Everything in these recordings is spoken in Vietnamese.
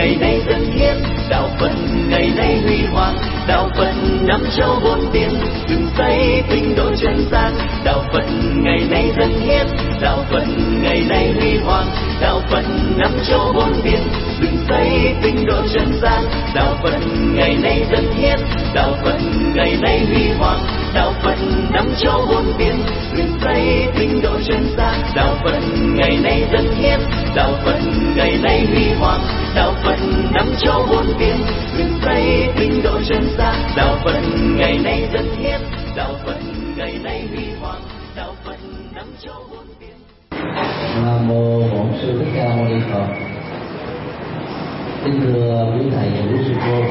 ngày nay dân hiến, đạo Phật ngày nay huy hoàng, đạo Phật năm châu bốn biển, dựng xây tinh độ chân gian. Đạo Phật ngày nay dân hiến, đạo Phật ngày nay huy hoàng, đạo Phật năm châu bốn biển, dựng xây tinh độ chân gian. Đạo Phật ngày nay dân hiến, đạo Phật ngày nay huy hoàng, đạo Phật năm châu bốn biển, dựng xây tinh độ chân gian. Đạo Phật ngày nay dân hiến, đạo Phật ngày nay huy hoàng, đạo Phật năm châu bốn biển, dựng xây tinh độ chân gian. Đạo Phật ngày nay dân hiến, đạo Phật ngày nay huy hoàng, đạo Phật năm châu bốn biển. Nam mô Bổn Sư Thích Ca Mâu Ni Phật. Kính thưa quý thầy và quý sư cô,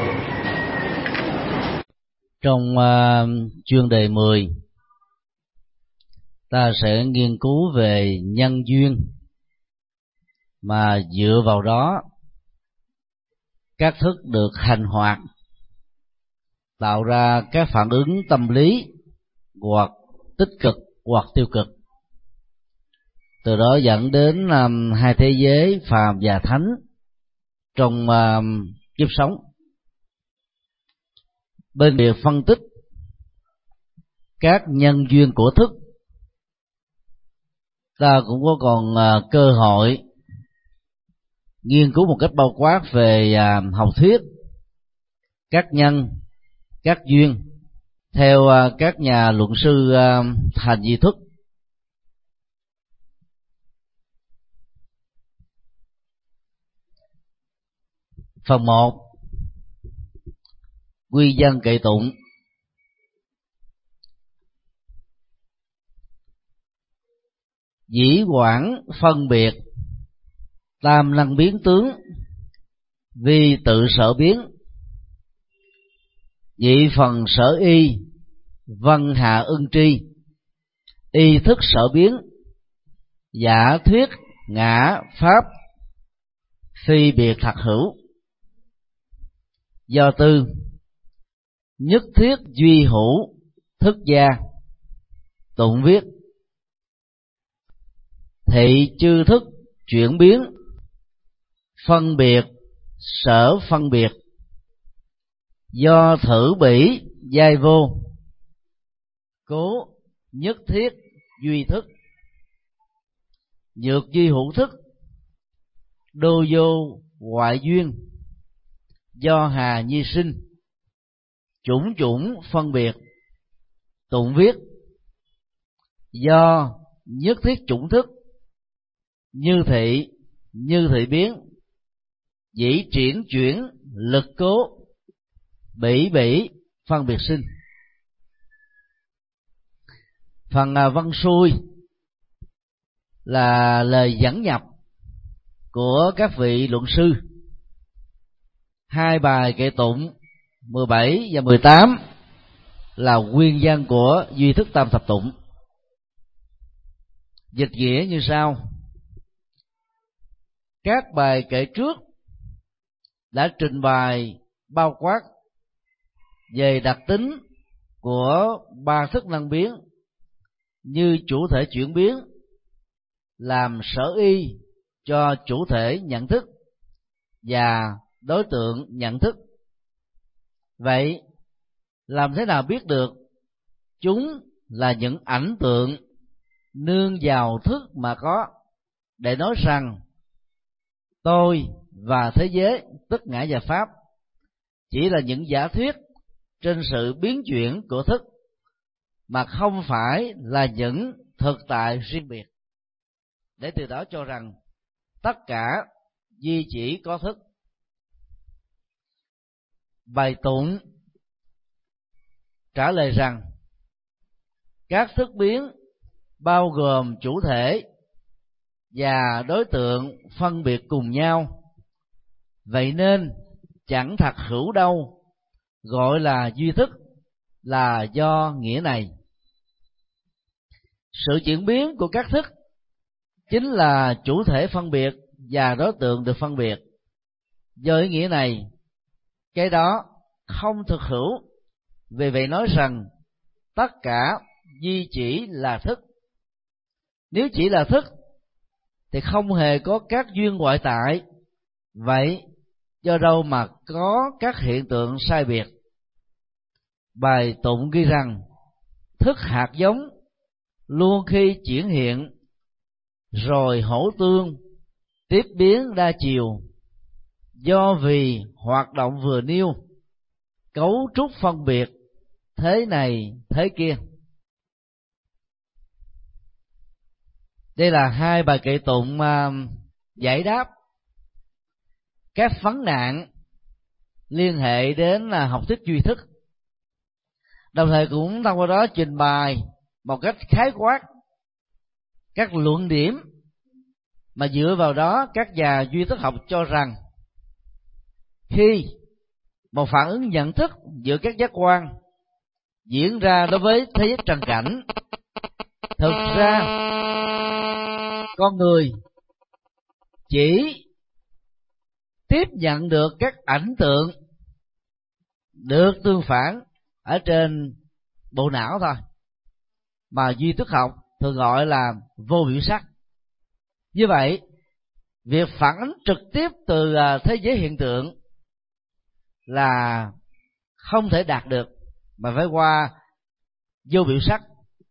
trong chuyên đề 10 ta sẽ nghiên cứu về nhân duyên, mà dựa vào đó các thức được hành hoạt tạo ra các phản ứng tâm lý hoặc tích cực hoặc tiêu cực, từ đó dẫn đến hai thế giới phàm và thánh trong kiếp sống. Bên việc phân tích các nhân duyên của thức, ta cũng có còn cơ hội nghiên cứu một cách bao quát về học thuyết các nhân, các duyên theo các nhà luận sư hành vi thức. Phần 1: quy văn kệ tụng. Dĩ quảng phân biệt tam năng biến tướng, vì tự sở biến. Dị phần sở y, văn hạ ưng tri. Y thức sở biến, giả thuyết ngã pháp, phi biệt thật hữu. Do tư, nhất thiết duy hữu thức gia. Tụng viết: thị chư thức chuyển biến, phân biệt sở phân biệt. Do thử bỉ giai vô, cố nhất thiết duy thức. Nhược duy hữu thức, đô vô ngoại duyên. Do hà nhi sinh, chủng chủng phân biệt. Tụng viết: do nhất thiết chủng thức, như thị biến. Dĩ triển chuyển lực cố, bỉ phân biệt sinh. Phần văn xuôi là lời dẫn nhập của các vị luận sư. Hai bài kệ tụng 17 và 18 là nguyên văn của duy thức tam thập tụng. Dịch nghĩa như sau: các bài kệ trước đã trình bày bao quát về đặc tính của ba thức năng biến, như chủ thể chuyển biến làm sở y cho chủ thể nhận thức và đối tượng nhận thức. Vậy làm thế nào biết được chúng là những ảnh tượng nương vào thức mà có, để nói rằng tôi và thế giới, tức ngã và pháp, chỉ là những giả thuyết trên sự biến chuyển của thức, mà không phải là những thực tại riêng biệt, để từ đó cho rằng tất cả duy chỉ có thức. Bài tụng trả lời rằng các thức biến bao gồm chủ thể và đối tượng phân biệt cùng nhau, vậy nên chẳng thật hữu đâu gọi là duy thức, là do nghĩa này. Sự chuyển biến của các thức chính là chủ thể phân biệt và đối tượng được phân biệt. Do ý nghĩa này, cái đó không thực hữu, vì vậy nói rằng tất cả duy chỉ là thức. Nếu chỉ là thức thì không hề có các duyên ngoại tại, vậy do đâu mà có các hiện tượng sai biệt. Bài tụng ghi rằng thức hạt giống luôn khi chuyển hiện, rồi hỗ tương tiếp biến đa chiều, do vì hoạt động vừa nêu, cấu trúc phân biệt thế này thế kia. Đây là hai bài kệ tụng giải đáp các vấn nạn liên hệ đến học thuyết duy thức, đồng thời cũng thông qua đó trình bày một cách khái quát các luận điểm mà dựa vào đó các nhà duy thức học cho rằng khi một phản ứng nhận thức giữa các giác quan diễn ra đối với thế giới trần cảnh, thực ra con người chỉ tiếp nhận được các ảnh tượng được tương phản ở trên bộ não thôi, mà duy thức học thường gọi là vô biểu sắc. Như vậy, việc phản ánh trực tiếp từ thế giới hiện tượng là không thể đạt được, mà phải qua vô biểu sắc.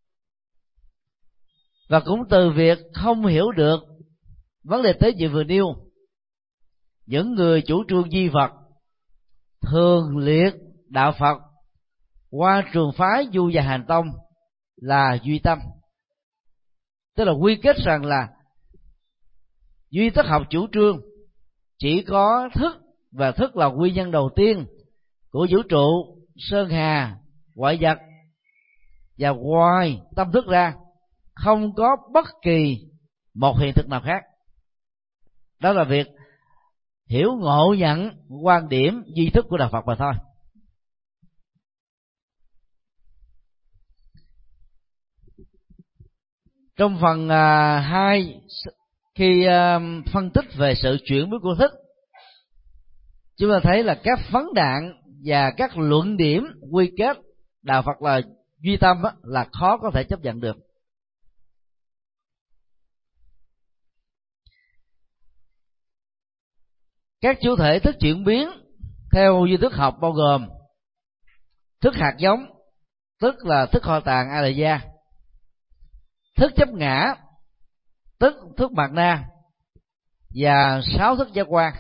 Và cũng từ việc không hiểu được vấn đề tế nhị vừa nêu, những người chủ trương duy vật thường liệt đạo Phật qua trường phái Du Già Hành Tông là duy tâm, tức là quy kết rằng là duy thức học chủ trương chỉ có thức, và thức là nguyên nhân đầu tiên của vũ trụ, sơn hà, ngoại vật, và ngoài tâm thức ra không có bất kỳ một hiện thực nào khác. Đó là việc hiểu ngộ nhận quan điểm duy thức của đạo Phật mà thôi. Trong phần 2, khi phân tích về sự chuyển biến của thức, chúng ta thấy là các vấn nạn và các luận điểm quy kết đạo Phật là duy tâm là khó có thể chấp nhận được. Các chủ thể thức chuyển biến theo duy thức học bao gồm thức hạt giống, tức là thức kho tàng a la gia, thức chấp ngã, tức thức mạt na, và 6 thức giác quan.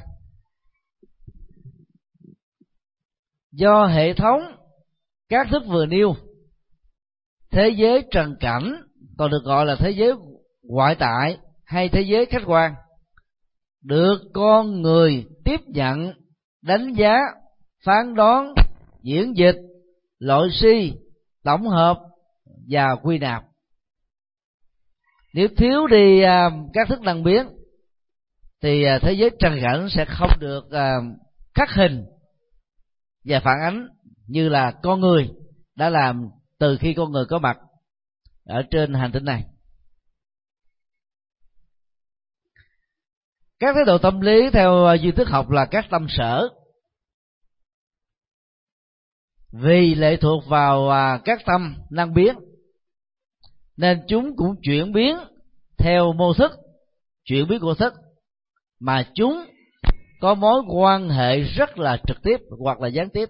Do hệ thống các thức vừa nêu, thế giới trần cảnh, còn được gọi là thế giới ngoại tại hay thế giới khách quan, được con người tiếp nhận, đánh giá, phán đoán, diễn dịch, loại suy, tổng hợp và quy nạp. Nếu thiếu đi các thức năng biến thì thế giới trần cảnh sẽ không được khắc hình và phản ánh như là con người đã làm từ khi con người có mặt ở trên hành tinh này. Các thái độ tâm lý theo duy thức học là các tâm sở, vì lệ thuộc vào các tâm năng biến nên chúng cũng chuyển biến theo mô thức chuyển biến của thức, mà chúng có mối quan hệ rất là trực tiếp hoặc là gián tiếp.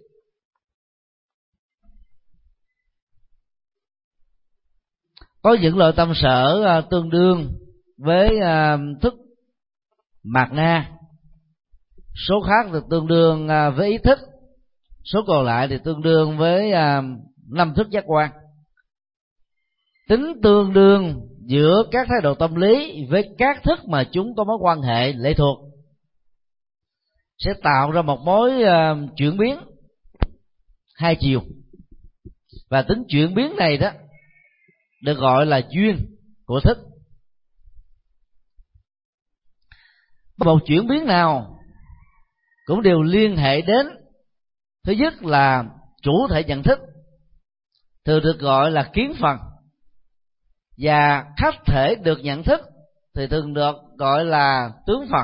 Có những loại tâm sở tương đương với thức mạt na, số khác thì tương đương với ý thức, số còn lại thì tương đương với 5 thức giác quan. Tính tương đương giữa các thái độ tâm lý với các thức mà chúng có mối quan hệ lệ thuộc sẽ tạo ra một mối chuyển biến hai chiều, và tính chuyển biến này đó được gọi là duyên của thức. Một chuyển biến nào cũng đều liên hệ đến, thứ nhất là chủ thể nhận thức, thường được gọi là kiến phần, và khách thể được nhận thức thì thường được gọi là tướng phần.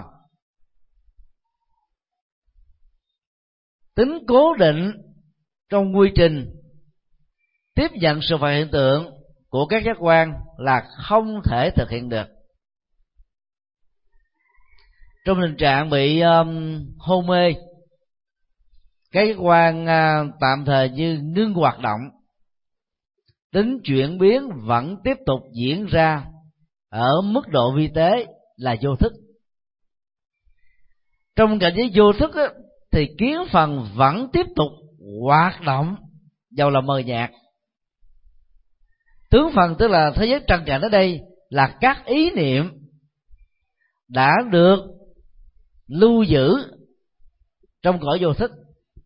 Tính cố định trong quy trình tiếp nhận sự vật hiện tượng của các giác quan là không thể thực hiện được. trong tình trạng bị hôn mê, cái giác quan tạm thời như ngưng hoạt động, tính chuyển biến vẫn tiếp tục diễn ra ở mức độ vi tế là vô thức. Trong cảnh giới vô thức á, thì kiến phần vẫn tiếp tục hoạt động dầu là mờ nhạt. Tướng phần tức là thế giới trần cảnh ở đây là các ý niệm đã được lưu giữ trong cõi vô thức,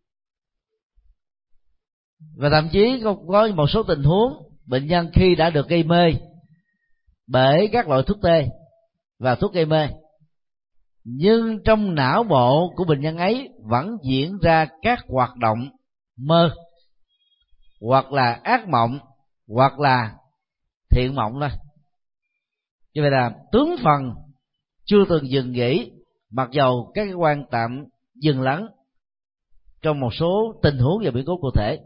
và thậm chí có một số tình huống bệnh nhân khi đã được gây mê bởi các loại thuốc tê và thuốc gây mê, nhưng trong não bộ của bệnh nhân ấy vẫn diễn ra các hoạt động mơ, hoặc là ác mộng, hoặc là thiện mộng thôi. Như vậy là tướng phần chưa từng dừng nghỉ, mặc dầu các cái quan tạm dừng lắng trong một số tình huống và biến cố cụ thể.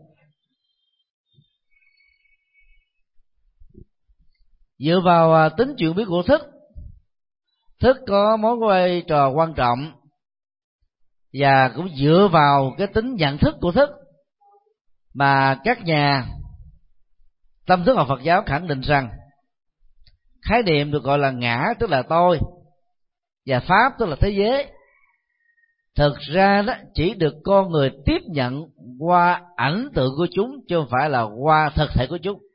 Dựa vào tính chuyển biến của thức, thức có mối vai trò quan trọng, và cũng dựa vào cái tính nhận thức của thức mà các nhà tâm thức học Phật giáo khẳng định rằng khái niệm được gọi là ngã tức là tôi, và pháp tức là thế giới, thực ra đó chỉ được con người tiếp nhận qua ảnh tượng của chúng, chứ không phải là qua thực thể của chúng.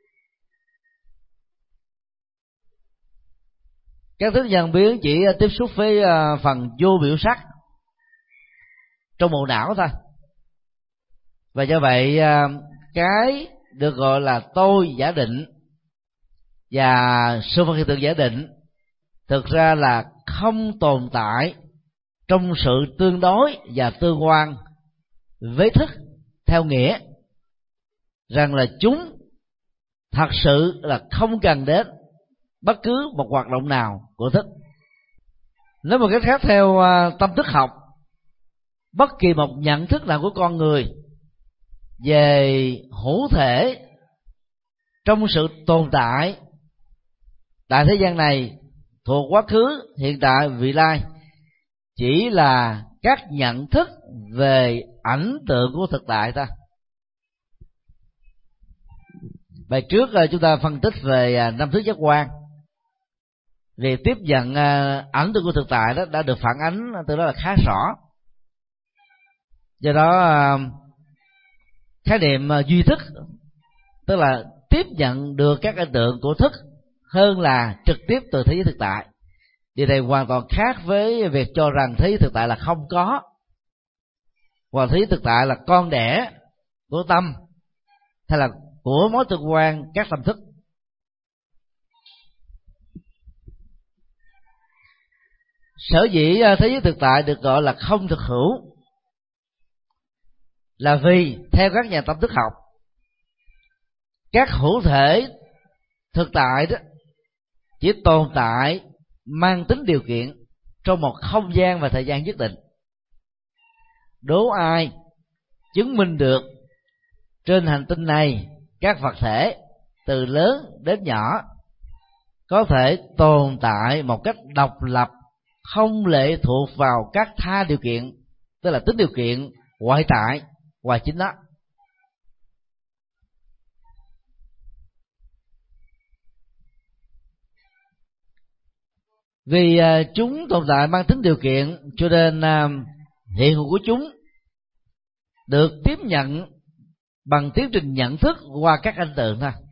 Các thức nhận biến chỉ tiếp xúc với phần vô biểu sắc trong bộ não thôi, và do vậy cái được gọi là tôi giả định và sự vật hiện tượng giả định thực ra là không tồn tại trong sự tương đối và tương quan với thức, theo nghĩa rằng là chúng thật sự là không cần đến bất cứ một hoạt động nào của thức. Nói một cách khác, theo tâm thức học, bất kỳ một nhận thức nào của con người về hữu thể trong sự tồn tại tại thế gian này thuộc quá khứ, hiện tại, vị lai chỉ là các nhận thức về ảnh tượng của thực tại ta. Bài trước chúng ta phân tích về năm thức giác quan. Việc tiếp nhận ảnh tượng của thực tại đó đã được phản ánh từ đó là khá rõ. Do đó khái niệm duy thức tức là tiếp nhận được các ảnh tượng của thức hơn là trực tiếp từ thế giới thực tại. Điều này hoàn toàn khác với việc cho rằng thế giới thực tại là không có, hoặc thế giới thực tại là con đẻ của tâm hay là của mối tương quan các tâm thức. Sở dĩ thế giới thực tại được gọi là không thực hữu là vì theo các nhà tâm thức học, các hữu thể thực tại đó chỉ tồn tại mang tính điều kiện trong một không gian và thời gian nhất định. Đố ai chứng minh được trên hành tinh này các vật thể từ lớn đến nhỏ có thể tồn tại một cách độc lập, không lệ thuộc vào các tha điều kiện, tức là tính điều kiện ngoại tại ngoài chính nó. Vì chúng tồn tại mang tính điều kiện, cho nên hiện hữu của chúng được tiếp nhận bằng tiến trình nhận thức qua các ảnh tượng thôi.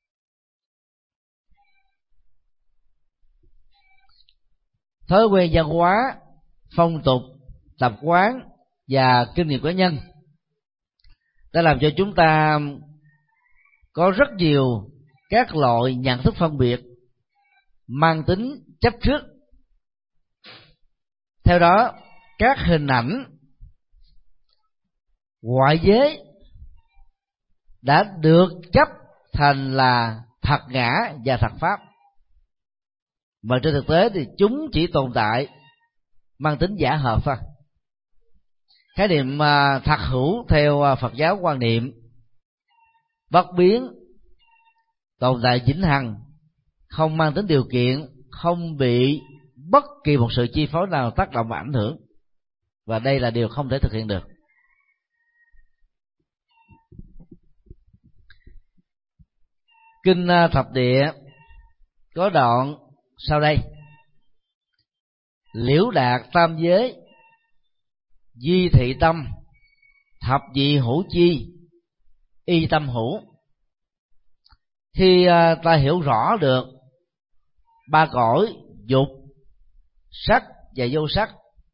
Thói quen văn hóa, phong tục, tập quán và kinh nghiệm cá nhân đã làm cho chúng ta có rất nhiều các loại nhận thức phân biệt mang tính chấp trước. Theo đó, các hình ảnh ngoại giới đã được chấp thành là thật ngã và thật pháp, mà trên thực tế thì chúng chỉ tồn tại mang tính giả hợp thôi. Khái niệm thật hữu theo Phật giáo quan niệm bất biến, tồn tại vĩnh hằng, không mang tính điều kiện, không bị bất kỳ một sự chi phối nào tác động và ảnh hưởng, và đây là điều không thể thực hiện được. Kinh Thập Địa có đoạn sau đây: liễu đạt tam giới, di thị tâm, thập dị hữu chi, y tâm hữu. Khi ta hiểu rõ được ba cõi dục, sắc và vô sắc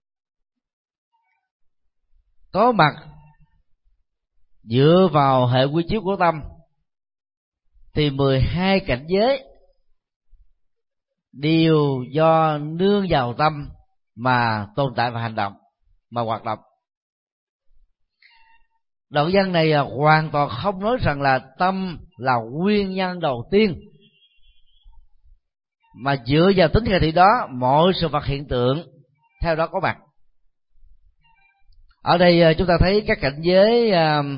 có mặt dựa vào hệ quy chiếu của tâm, thì 12 cảnh giới đều do nương vào tâm mà tồn tại và hành động, mà hoạt động. Đoạn văn này hoàn toàn không nói rằng là tâm là nguyên nhân đầu tiên, mà dựa vào tính khả thị đó mọi sự vật hiện tượng theo đó có mặt. Ở đây chúng ta thấy các cảnh giới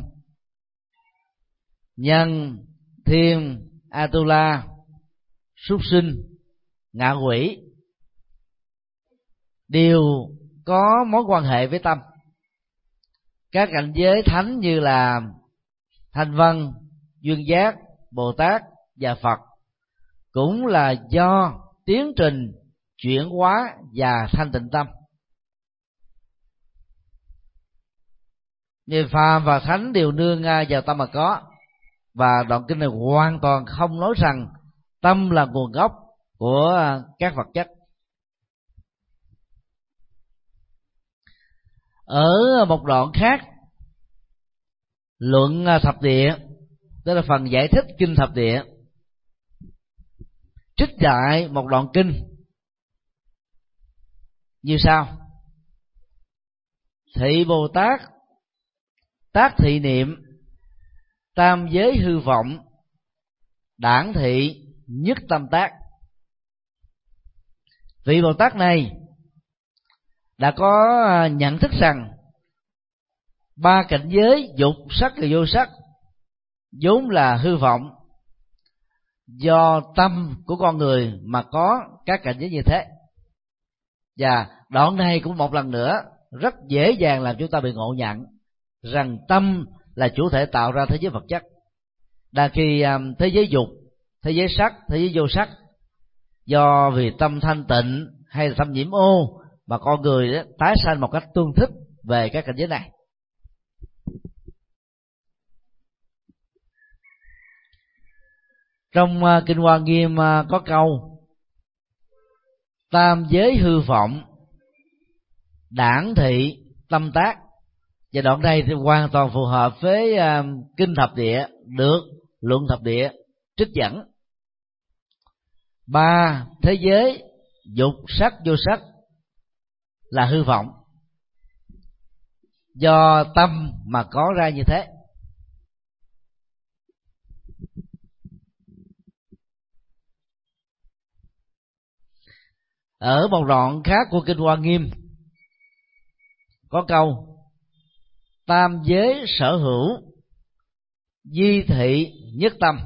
nhân, thiên, Atula, súc sinh, ngạ quỷ đều có mối quan hệ với tâm. Các cảnh giới thánh như là Thanh Văn, Duyên Giác, Bồ Tát và Phật cũng là do tiến trình chuyển hóa và thanh tịnh tâm. Người phàm và thánh đều nương vào tâm mà có, và đoạn kinh này hoàn toàn không nói rằng tâm là nguồn gốc của các vật chất. Ở một đoạn khác, luận Thập Địa, tức là phần giải thích kinh Thập Địa, trích lại một đoạn kinh như sau: thị Bồ Tát tác thị niệm, tam giới hư vọng, đản thị nhất tâm tác. Vị Bồ Tát này đã có nhận thức rằng ba cảnh giới dục, sắc và vô sắc vốn là hư vọng, do tâm của con người mà có các cảnh giới như thế. Và đoạn này cũng một lần nữa rất dễ dàng làm chúng ta bị ngộ nhận rằng tâm là chủ thể tạo ra thế giới vật chất. Đa khi thế giới dục, thế giới sắc, thế giới vô sắc do vì tâm thanh tịnh hay là tâm nhiễm ô mà con người tái sanh một cách tương thích về các cảnh giới này. Trong Kinh Hoa Nghiêm có câu tam giới hư vọng, đản thị tâm tác, và đoạn này thì hoàn toàn phù hợp với Kinh Thập Địa được luận Thập Địa trích dẫn. Ba thế giới dục, sắc, vô sắc là hư vọng, do tâm mà có ra như thế. Ở một đoạn khác của Kinh Hoa Nghiêm có câu tam giới sở hữu, di thị nhất tâm.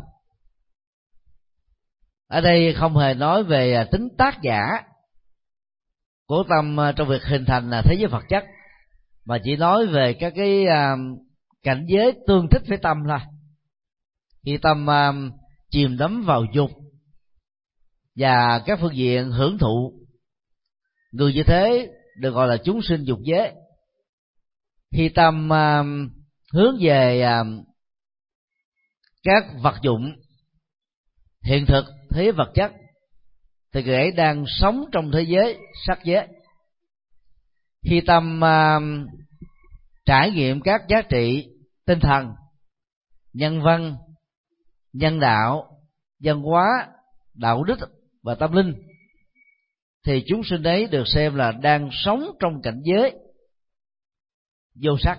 Ở đây không hề nói về tính tác giả của tâm trong việc hình thành thế giới vật chất, mà chỉ nói về các cái cảnh giới tương thích với tâm thôi. Khi tâm chìm đắm vào dục và các phương diện hưởng thụ, người như thế được gọi là chúng sinh dục giới. Khi tâm hướng về các vật dụng hiện thực, thế giới vật chất, thì người ấy đang sống trong thế giới sắc giới. Khi tâm trải nghiệm các giá trị tinh thần, nhân văn, nhân đạo, văn hóa, đạo đức và tâm linh, thì chúng sinh ấy được xem là đang sống trong cảnh giới vô sắc,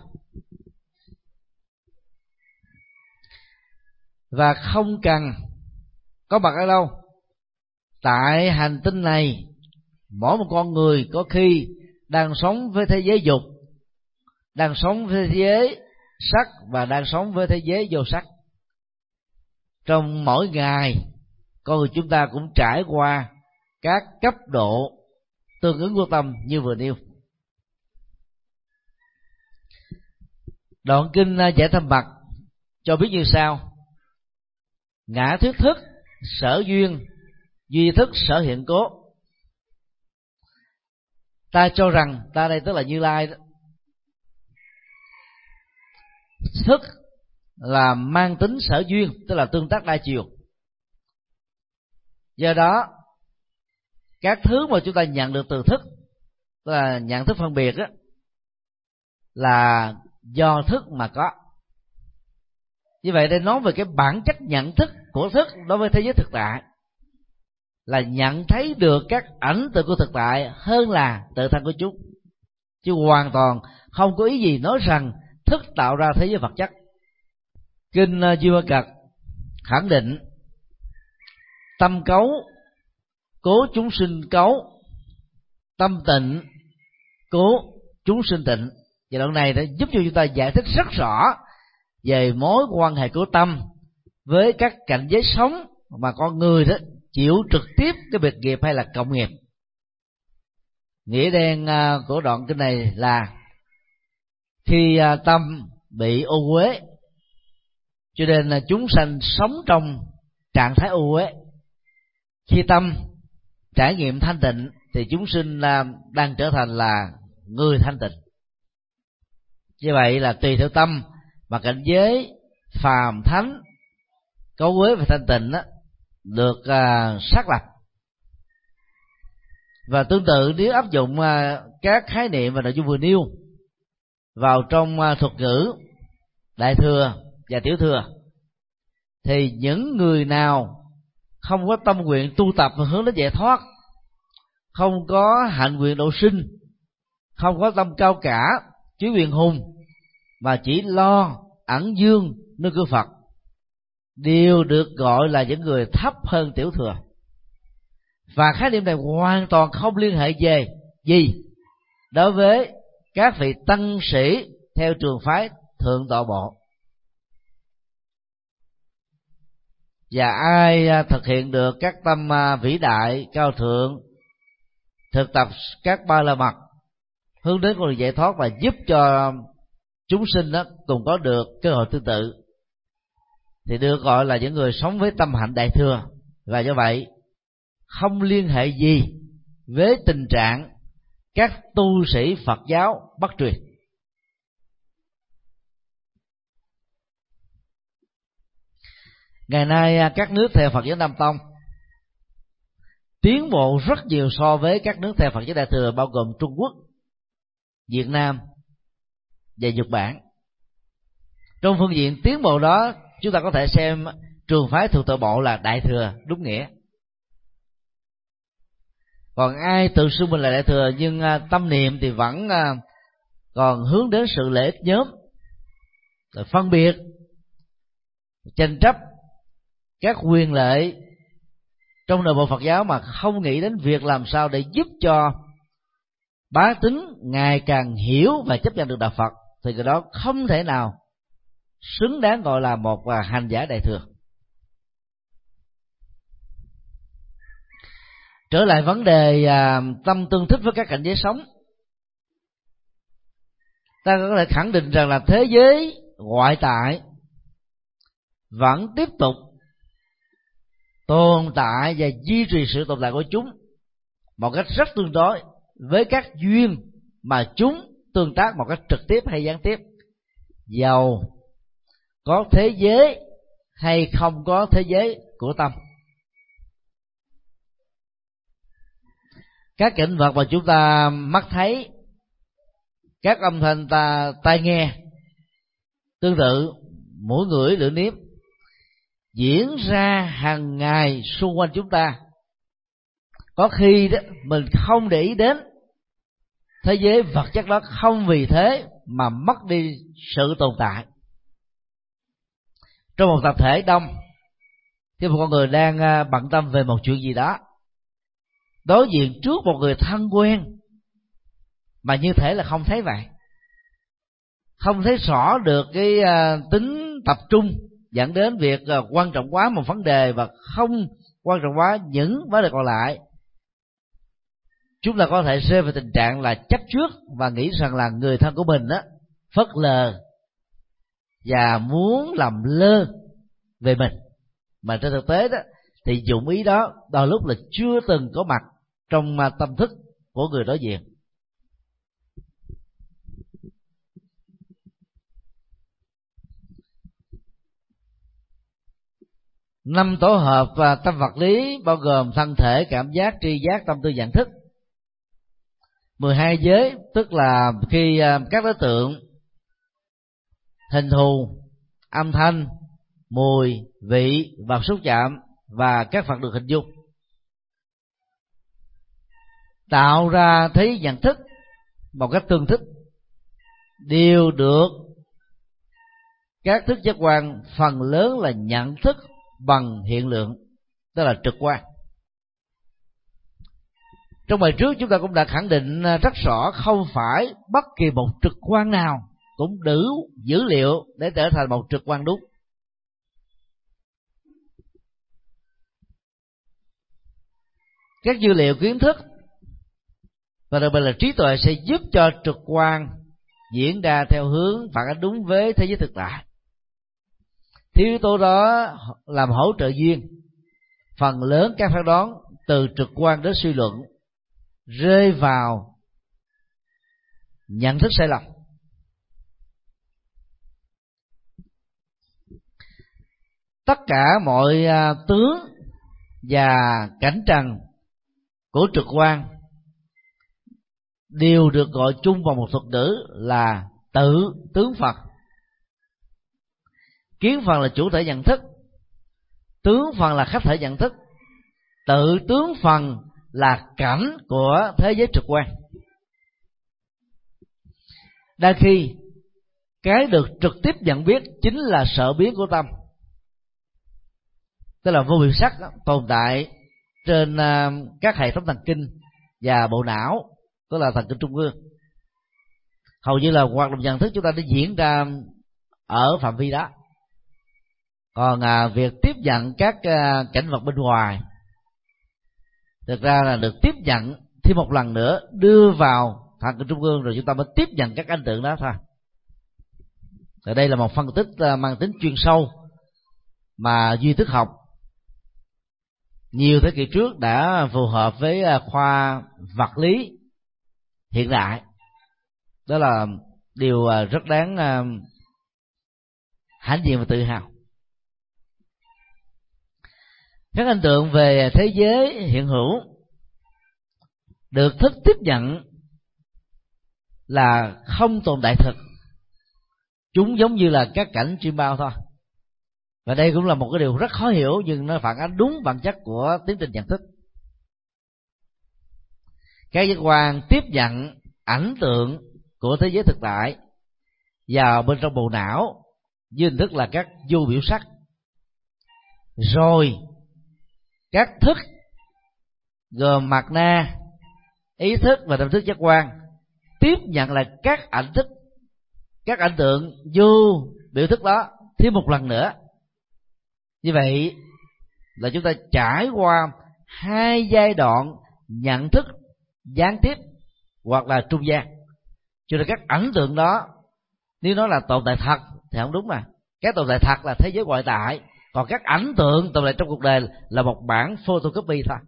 và không cần có mặt ở đâu. Tại hành tinh này, mỗi một con người có khi đang sống với thế giới dục, đang sống với thế giới sắc và đang sống với thế giới vô sắc. Trong mỗi ngày, con người chúng ta cũng trải qua các cấp độ tương ứng của tâm như vừa nêu. Đoạn kinh Giải Tâm Mật cho biết như sau: ngã thuyết thức sở duyên, duy thức sở hiện cố. Ta cho rằng, ta đây tức là Như Lai đó, thức là mang tính sở duyên, tức là tương tác đa chiều. Do đó các thứ mà chúng ta nhận được từ thức, tức là nhận thức phân biệt đó, là do thức mà có. Như vậy để nói về cái bản chất nhận thức của thức đối với thế giới thực tại là nhận thấy được các ảnh tượng của thực tại hơn là tự thân của chúng, chứ hoàn toàn không có ý gì nói rằng thức tạo ra thế giới vật chất. Kinh Duy Ma Cật khẳng định tâm cấu cố chúng sinh cấu, tâm tịnh cố chúng sinh tịnh. Và đoạn này đã giúp cho chúng ta giải thích rất rõ về mối quan hệ của tâm với các cảnh giới sống mà con người đó chịu trực tiếp cái biệt nghiệp hay là cộng nghiệp. Nghĩa đen của đoạn kinh này là khi tâm bị ô uế, cho nên là chúng sanh sống trong trạng thái ô uế. Khi tâm trải nghiệm thanh tịnh thì chúng sinh đang trở thành là người thanh tịnh. Như vậy là tùy theo tâm mà cảnh giới phàm thánh, cấu uế và thanh tịnh đó được xác lập. Và tương tự nếu áp dụng các khái niệm và nội dung vừa nêu vào trong thuật ngữ đại thừa và tiểu thừa, thì những người nào không có tâm nguyện tu tập và hướng đến giải thoát, không có hạnh nguyện độ sinh, không có tâm cao cả chí quyền hùng, mà chỉ lo ẩn dương nơi cửa Phật, đều được gọi là những người thấp hơn tiểu thừa. Và khái niệm này hoàn toàn không liên hệ về gì đối với các vị tăng sĩ theo trường phái Thượng Tọa Bộ. Và ai thực hiện được các tâm vĩ đại cao thượng, thực tập các ba la mật, hướng đến con đường giải thoát và giúp cho chúng sinh đó cùng có được cơ hội tương tự, thì được gọi là những người sống với tâm hạnh đại thừa. Và do vậy không liên hệ gì với tình trạng các tu sĩ Phật giáo bắt truyền. Ngày nay các nước theo Phật giáo Nam Tông tiến bộ rất nhiều so với các nước theo Phật giáo Đại thừa, bao gồm Trung Quốc, Việt Nam và Nhật Bản. Trong phương diện tiến bộ đó, chúng ta có thể xem trường phái Thượng Tọa Bộ là đại thừa đúng nghĩa. Còn ai tự xưng mình là đại thừa nhưng tâm niệm thì vẫn còn hướng đến sự lợi ích nhóm, rồi phân biệt, tranh chấp các quyền lợi trong nội bộ Phật giáo, mà không nghĩ đến việc làm sao để giúp cho bá tính ngày càng hiểu và chấp nhận được đạo Phật, thì cái đó không thể nào xứng đáng gọi là một hành giả đại thừa. Trở lại vấn đề tâm tương thích với các cảnh giới sống, ta có thể khẳng định rằng là thế giới ngoại tại vẫn tiếp tục tồn tại và duy trì sự tồn tại của chúng một cách rất tương đối với các duyên mà chúng tương tác một cách trực tiếp hay gián tiếp, dầu có thế giới hay không có thế giới của tâm. Các cảnh vật mà chúng ta mắt thấy, các âm thanh tai nghe, tương tự mũi ngửi lưỡi nếm, diễn ra hàng ngày xung quanh chúng ta. Có khi đó mình không để ý đến, thế giới vật chất đó không vì thế mà mất đi sự tồn tại. Trong một tập thể đông, khi một con người đang bận tâm về một chuyện gì đó, đối diện trước một người thân quen mà như thể là không thấy vậy, không thấy rõ được cái tính tập trung, dẫn đến việc quan trọng quá một vấn đề và không quan trọng quá những vấn đề còn lại, chúng ta có thể rơi vào tình trạng là chấp trước và nghĩ rằng là người thân của mình á phớt lờ và muốn làm lơ về mình, mà trên thực tế đó thì dụng ý đó đôi lúc là chưa từng có mặt trong tâm thức của người đối diện. Năm tổ hợp và tâm vật lý bao gồm thân thể, cảm giác, tri giác, tâm tư, nhận thức. 12 giới, tức là khi các đối tượng hình thù, âm thanh, mùi, vị và xúc chạm và các vật được hình dung tạo ra thấy nhận thức một cách tương thích, đều được các thức giác quan phần lớn là nhận thức bằng hiện lượng, tức là trực quan. Trong bài trước chúng ta cũng đã khẳng định rất rõ không phải bất kỳ một trực quan nào cũng đủ dữ liệu để trở thành một trực quan đúng. Các dữ liệu kiến thức và đặc biệt là trí tuệ sẽ giúp cho trực quan diễn ra theo hướng phản ánh đúng với thế giới thực tại. Thiếu yếu tố đó làm hỗ trợ duyên, phần lớn các phán đoán từ trực quan đến suy luận rơi vào nhận thức sai lầm. Tất cả mọi tướng và cảnh trần của trực quan đều được gọi chung vào một thuật ngữ là tự tướng Phật. Kiến phần là chủ thể nhận thức, tướng phần là khách thể nhận thức, tự tướng phần là cảnh của thế giới trực quan. Đa khi cái được trực tiếp nhận biết chính là sở biến của tâm, tức là vô biểu sắc tồn tại trên các hệ thống thần kinh và bộ não, tức là thần kinh trung ương. Hầu như là hoạt động nhận thức chúng ta đã diễn ra ở phạm vi đó. Còn việc tiếp nhận các cảnh vật bên ngoài thực ra là được tiếp nhận thêm một lần nữa, đưa vào thần kinh trung ương rồi chúng ta mới tiếp nhận các ấn tượng đó thôi. Ở đây là một phân tích mang tính chuyên sâu mà duy thức học nhiều thế kỷ trước đã phù hợp với khoa vật lý hiện đại. Đó là điều rất đáng hãnh diện và tự hào. Các ấn tượng về thế giới hiện hữu được thức tiếp nhận là không tồn tại thực, chúng giống như là các cảnh chim bao thôi. Và đây cũng là một cái điều rất khó hiểu, nhưng nó phản ánh đúng bản chất của tiến trình nhận thức. Các giác quan tiếp nhận ảnh tượng của thế giới thực tại vào bên trong bộ não dưới hình thức là các vô biểu sắc, rồi các thức gồm mạt na, ý thức và tâm thức giác quan tiếp nhận lại các ảnh thức, các ảnh tượng vô biểu thức đó thêm một lần nữa. Như vậy là chúng ta trải qua hai giai đoạn nhận thức gián tiếp hoặc là trung gian. Cho nên các ảnh tượng đó nếu nó là tồn tại thật thì không đúng mà. Các tồn tại thật là thế giới ngoại tại, còn các ảnh tượng tồn tại trong cuộc đời là một bản photocopy thôi.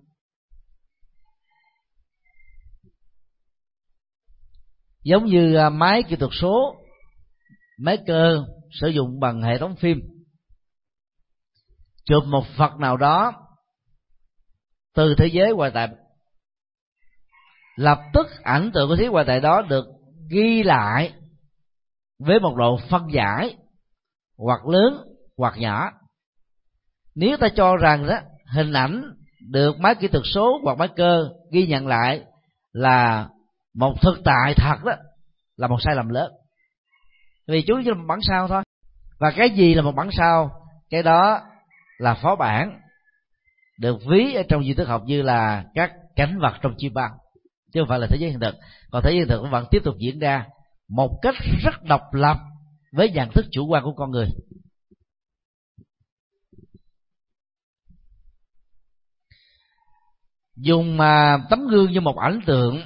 Giống như máy kỹ thuật số, máy cơ sử dụng bằng hệ thống phim, chụp một vật nào đó từ thế giới ngoại tại, lập tức ảnh tượng của thế giới ngoại tại đó được ghi lại với một độ phân giải hoặc lớn hoặc nhỏ. Nếu ta cho rằng đó hình ảnh được máy kỹ thuật số hoặc máy cơ ghi nhận lại là một thực tại thật, đó là một sai lầm lớn, vì chúng chỉ là một bản sao thôi. Và cái gì là một bản sao? Cái đó là phó bản, được ví ở trong duy thức học như là các cảnh vật trong chim bao, chứ không phải là thế giới hiện thực. Còn thế giới hiện thực nó vẫn tiếp tục diễn ra một cách rất độc lập với nhận thức chủ quan của con người. dùng tấm gương như một ảnh tượng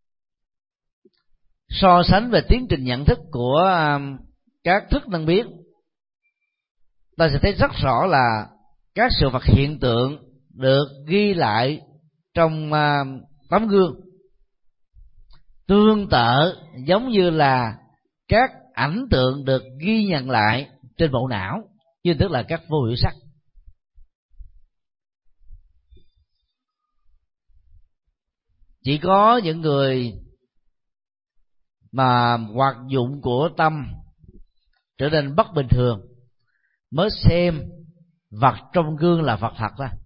so sánh về tiến trình nhận thức của các thức năng biến, ta sẽ thấy rất rõ là các sự vật hiện tượng được ghi lại trong tấm gương tương tự giống như là các ảnh tượng được ghi nhận lại trên bộ não, chứ tức là các vô hiệu sắc. Chỉ có những người mà hoạt dụng của tâm trở nên bất bình thường mới xem vật trong gương là vật thật ra.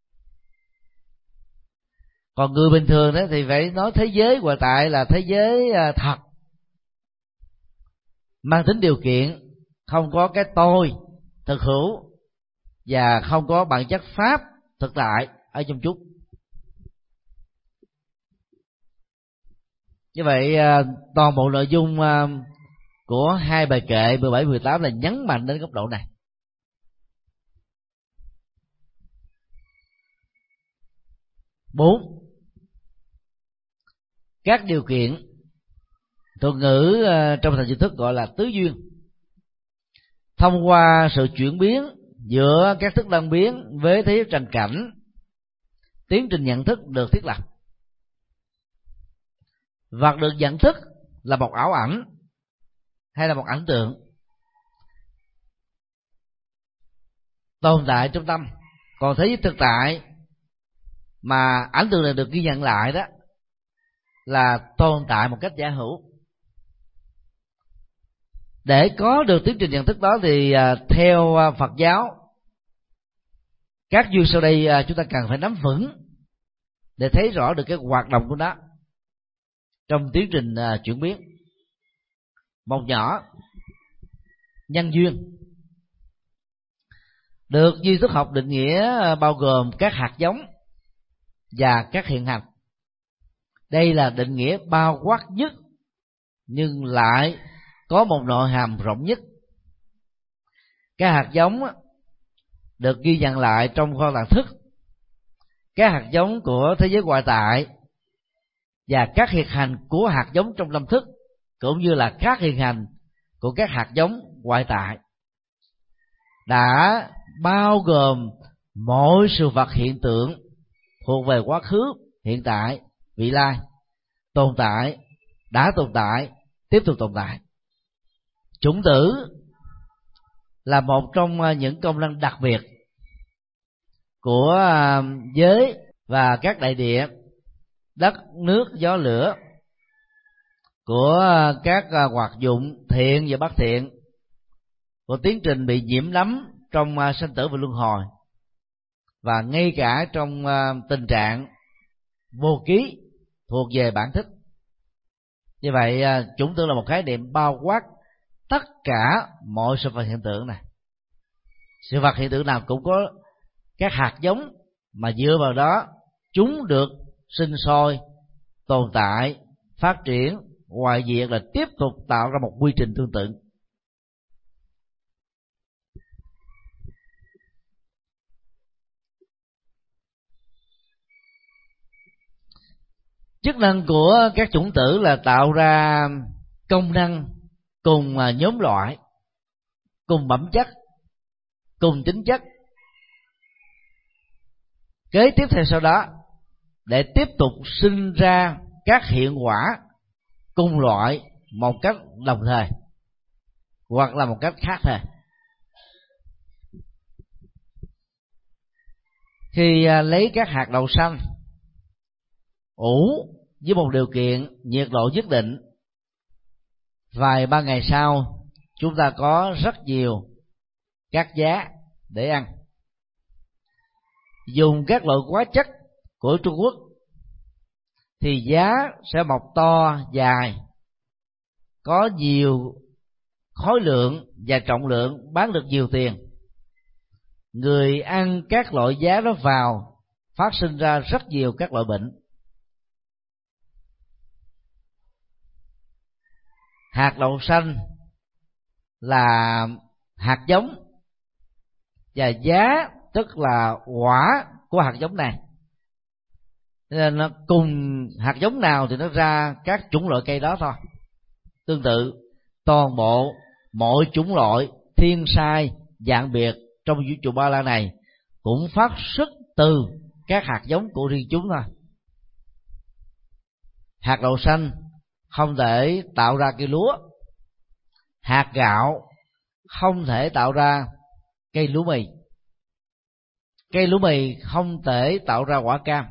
Còn người bình thường đó thì phải nói thế giới ngoại tại là thế giới thật, mang tính điều kiện, không có cái tôi thực hữu và không có bản chất pháp thực tại ở trong chúng. Như vậy toàn bộ nội dung của hai bài kệ 17, 18 là nhấn mạnh đến góc độ này. Bốn, các điều kiện, thuật ngữ trong thành tri thức gọi là tứ duyên. Thông qua sự chuyển biến giữa các thức năng biến với thế giới trần cảnh, tiến trình nhận thức được thiết lập. Vật được nhận thức là một ảo ảnh hay là một ảnh tượng tồn tại trong tâm, còn thế giới thực tại mà ảnh tượng này được ghi nhận lại đó là tồn tại một cách giả hữu. Để có được tiến trình nhận thức đó thì theo Phật giáo, các duyên sau đây chúng ta cần phải nắm vững để thấy rõ được cái hoạt động của nó trong tiến trình chuyển biến. Một nhỏ, nhân duyên, được duy thức học định nghĩa bao gồm các hạt giống và các hiện hành. Đây là định nghĩa bao quát nhất nhưng lại có một nội hàm rộng nhất. Các hạt giống được ghi nhận lại trong kho tàng thức, các hạt giống của thế giới ngoại tại và các hiện hành của hạt giống trong tâm thức, cũng như là các hiện hành của các hạt giống ngoại tại, đã bao gồm mọi sự vật hiện tượng thuộc về quá khứ, hiện tại, vị lai, tồn tại, đã tồn tại, tiếp tục tồn tại. Chủng tử là một trong những công năng đặc biệt của giới và các đại địa, đất, nước, gió, lửa, của các hoạt dụng thiện và bất thiện, của tiến trình bị nhiễm lắm trong sanh tử và luân hồi, và ngay cả trong tình trạng vô ký thuộc về bản thức. Như vậy chủng tử là một khái niệm bao quát tất cả mọi sự vật hiện tượng này. Sự vật hiện tượng nào cũng có các hạt giống mà dựa vào đó chúng được sinh sôi, tồn tại, phát triển, hoại diệt, là tiếp tục tạo ra một quy trình tương tự. Chức năng của các chủng tử là tạo ra công năng cùng nhóm loại, cùng phẩm chất, cùng tính chất. Kế tiếp theo sau đó, để tiếp tục sinh ra các hiện quả cùng loại một cách đồng thời hoặc là một cách khác thời. Khi lấy các hạt đậu xanh ủ với một điều kiện nhiệt độ nhất định, vài ba ngày sau chúng ta có rất nhiều các giá để ăn. Dùng các loại hóa chất của Trung Quốc thì giá sẽ mọc to dài, có nhiều khối lượng và trọng lượng, bán được nhiều tiền. Người ăn các loại giá đó vào phát sinh ra rất nhiều các loại bệnh. Hạt đậu xanh là hạt giống và giá tức là quả của hạt giống này Nên nó cùng hạt giống nào thì nó ra các chủng loại cây đó thôi. Tương tự, toàn bộ mọi chủng loại thiên sai dạng biệt trong vũ trụ Ba La này cũng phát xuất từ các hạt giống của riêng chúng thôi. Hạt đậu xanh không thể tạo ra cây lúa, hạt gạo không thể tạo ra cây lúa mì, cây lúa mì không thể tạo ra quả cam.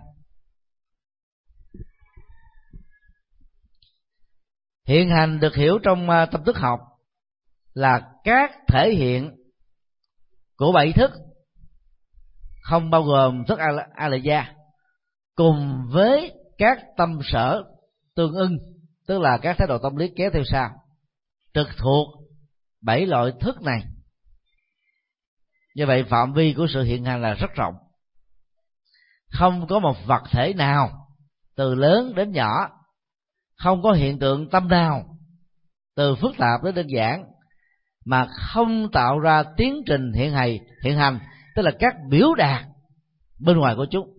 Hiện hành được hiểu trong tâm thức học là các thể hiện của bảy thức, không bao gồm thức a la gia, cùng với các tâm sở tương ưng, tức là các thái độ tâm lý kéo theo sau, trực thuộc 7 loại thức này. Như vậy phạm vi của sự hiện hành là rất rộng, không có một vật thể nào từ lớn đến nhỏ, không có hiện tượng tâm nào từ phức tạp đến đơn giản mà không tạo ra tiến trình hiện hành, tức là các biểu đạt bên ngoài của chúng.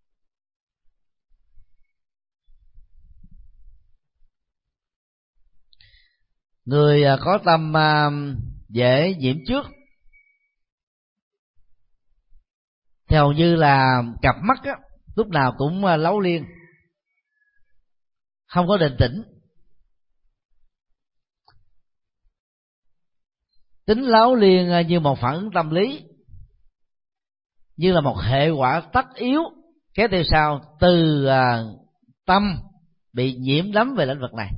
Người có tâm dễ nhiễm trước thì hầu như là cặp mắt á, lúc nào cũng lấu liên, không có định tĩnh. Tính láo liên như một phản ứng tâm lý, như là một hệ quả tất yếu kéo theo sau từ tâm bị nhiễm đắm về lĩnh vực này.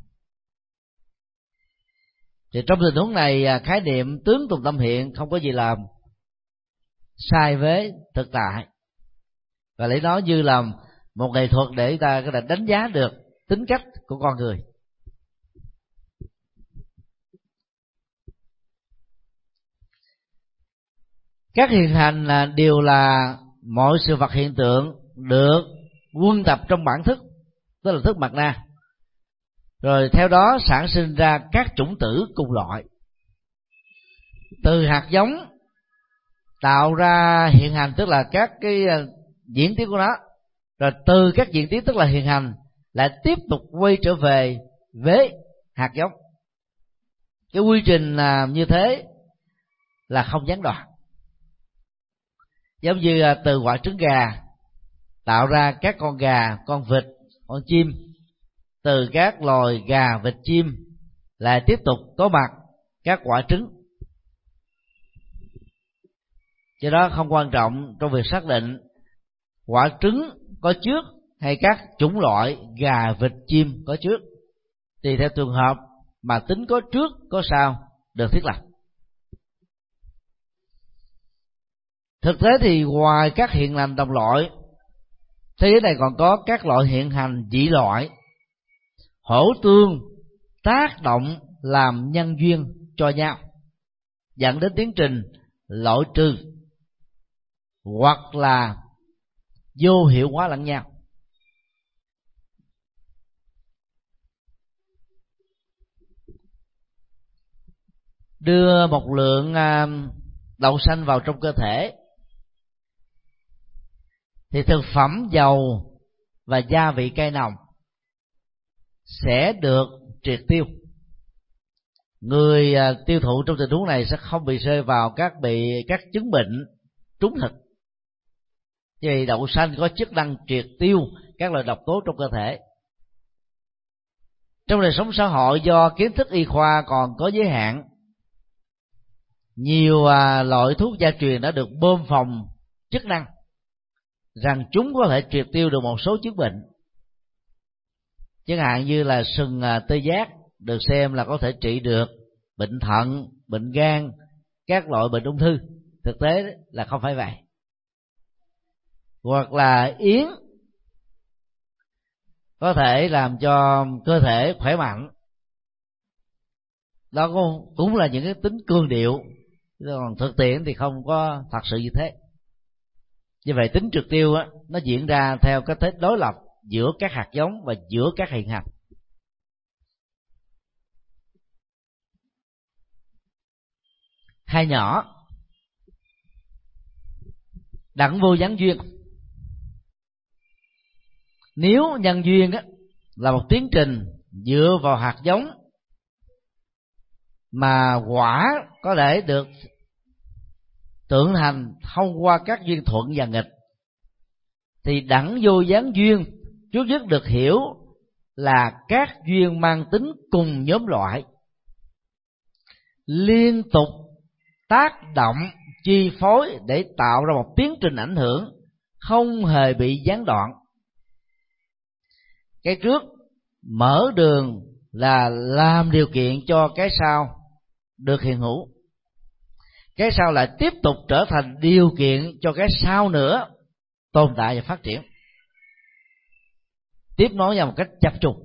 Thì trong tình huống này, khái niệm tướng tùng tâm hiện không có gì làm sai với thực tại, và lấy nó như là một nghệ thuật để ta có thể đánh giá được tính cách của con người. Các hiện hành đều là mọi sự vật hiện tượng được quân tập trong bản thức, tức là thức mặt na, rồi theo đó sản sinh ra các chủng tử cùng loại. Từ hạt giống tạo ra hiện hành, tức là các cái diễn tiến của nó, rồi từ các diễn tiến tức là hiện hành lại tiếp tục quay trở về với hạt giống. Cái quy trình như thế là không gián đoạn. Giống như từ quả trứng gà tạo ra các con gà, con vịt, con chim, từ các loài gà, vịt, chim lại tiếp tục có mặt các quả trứng. Do đó không quan trọng trong việc xác định quả trứng có trước hay các chủng loại gà, vịt, chim có trước, tùy theo trường hợp mà tính có trước có sau được thiết lập. Thực tế thì ngoài các hiện hành đồng loại, thế giới này còn có các loại hiện hành dị loại, hỗ tương tác động làm nhân duyên cho nhau, dẫn đến tiến trình loại trừ hoặc là vô hiệu hóa lẫn nhau. Đưa một lượng đậu xanh vào trong cơ thể thì thực phẩm dầu và gia vị cay nồng sẽ được triệt tiêu. Người tiêu thụ trong tình huống này sẽ không bị rơi vào các chứng bệnh trúng thực, vì đậu xanh có chức năng triệt tiêu các loại độc tố trong cơ thể. Trong đời sống xã hội, do kiến thức y khoa còn có giới hạn, nhiều loại thuốc gia truyền đã được bơm phòng chức năng rằng chúng có thể triệt tiêu được một số chứng bệnh, chẳng hạn như là sừng tê giác được xem là có thể trị được bệnh thận, bệnh gan, các loại bệnh ung thư. Thực tế là không phải vậy. Hoặc là yến có thể làm cho cơ thể khỏe mạnh, đó cũng là những cái tính cương điệu, còn thực tiễn thì không có thật sự như thế. Như vậy tính triệt tiêu nó diễn ra theo cái thế đối lập giữa các hạt giống và giữa các hiện hành. Hai nhỏ đặng vô gián duyên, Nếu nhân duyên á, là một tiến trình dựa vào hạt giống mà quả có thể được tượng thành thông qua các duyên thuận và nghịch, thì đẳng vô gián duyên trước nhất được hiểu là các duyên mang tính cùng nhóm loại, liên tục tác động chi phối để tạo ra một tiến trình ảnh hưởng không hề bị gián đoạn. Cái trước mở đường là làm điều kiện cho cái sau được hiện hữu, cái sau lại tiếp tục trở thành điều kiện cho cái sau nữa tồn tại và phát triển, tiếp nối nhau một cách chập trùng.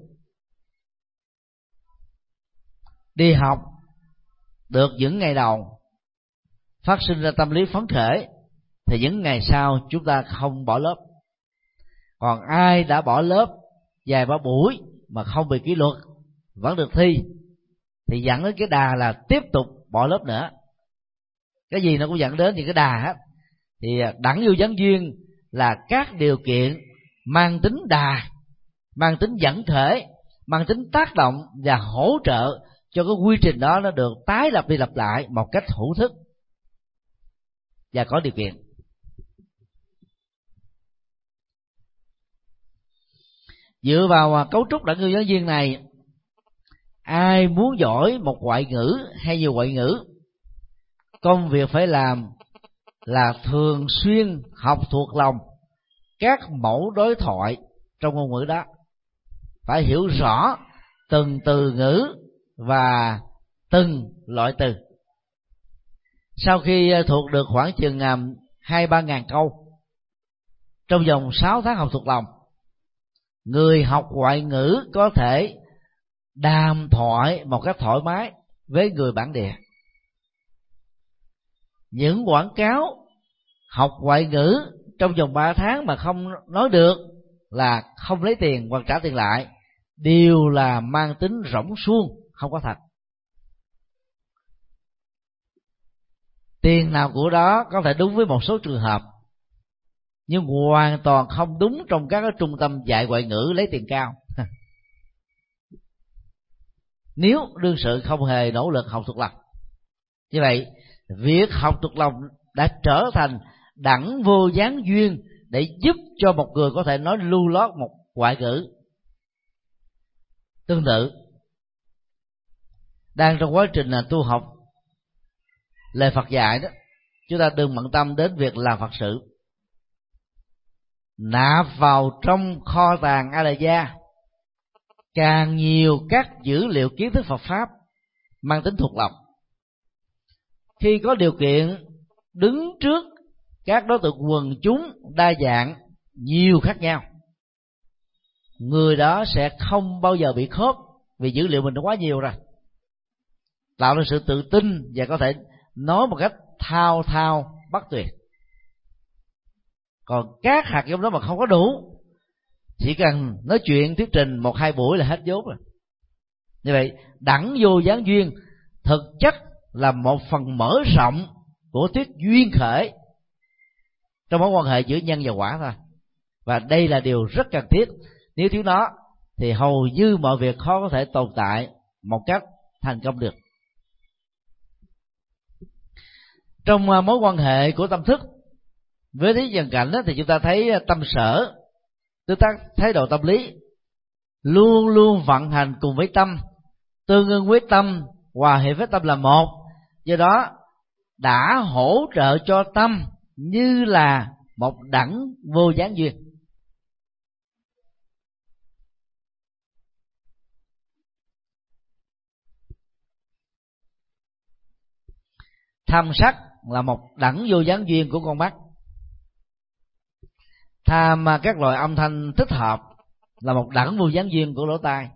Đi học được những ngày đầu phát sinh ra tâm lý phấn khởi, thì những ngày sau chúng ta không bỏ lớp. Còn ai đã bỏ lớp vài ba buổi mà không bị kỷ luật vẫn được thi, thì dẫn đến cái đà là tiếp tục bỏ lớp nữa. Cái gì nó cũng dẫn đến những cái đà hết. Thì đẳng vô gián duyên là các điều kiện mang tính đà, mang tính dẫn thể, mang tính tác động và hỗ trợ cho cái quy trình đó nó được tái lặp đi lặp lại một cách hữu thức và có điều kiện. Dựa vào cấu trúc đẳng vô gián duyên này, ai muốn giỏi một ngoại ngữ hay nhiều ngoại ngữ, công việc phải làm là thường xuyên học thuộc lòng các mẫu đối thoại trong ngôn ngữ đó, phải hiểu rõ từng từ ngữ và từng loại từ. Sau khi thuộc được khoảng chừng 2-3 ngàn câu trong vòng 6 tháng học thuộc lòng, người học ngoại ngữ có thể đàm thoại một cách thoải mái với người bản địa. Những quảng cáo học ngoại ngữ trong vòng 3 tháng mà không nói được là không lấy tiền hoặc trả tiền lại, đều là mang tính rỗng suông, không có thật. Tiền nào của đó có thể đúng với một số trường hợp, nhưng hoàn toàn không đúng trong các trung tâm dạy ngoại ngữ lấy tiền cao. Nếu đương sự không hề nỗ lực học thuộc lòng. Như vậy, việc học thuộc lòng đã trở thành đẳng vô gián duyên để giúp cho một người có thể nói lưu lót một ngoại ngữ. Tương tự, đang trong quá trình tu học lời Phật dạy đó, chúng ta đừng bận tâm đến việc làm Phật sự. Nạp vào trong kho tàng A La Gia càng nhiều các dữ liệu kiến thức Phật pháp mang tính thuộc lòng. Khi có điều kiện đứng trước các đối tượng quần chúng đa dạng nhiều khác nhau, người đó sẽ không bao giờ bị khớp, vì dữ liệu mình nó quá nhiều rồi, tạo ra sự tự tin và có thể nói một cách thao thao bất tuyệt. Còn các hạt giống đó mà không có đủ, chỉ cần nói chuyện thuyết trình 1-2 buổi là hết vốn rồi. Như vậy, đẳng vô gián duyên thực chất là một phần mở rộng của thuyết duyên khởi trong mối quan hệ giữa nhân và quả thôi. Và đây là điều rất cần thiết. Nếu thiếu nó thì hầu như mọi việc khó có thể tồn tại một cách thành công được. Trong mối quan hệ của tâm thức với thế giới cảnh thì chúng ta thấy tâm sở, tương tác thái độ tâm lý luôn luôn vận hành cùng với tâm, tương ưng với tâm, hòa hệ với tâm là một. Do đó đã hỗ trợ cho tâm như là một đẳng vô gián duyên. Tham sắc là một đẳng vô gián duyên của con mắt. Tham các loại âm thanh thích hợp là một đẳng vô gián duyên của lỗ tai.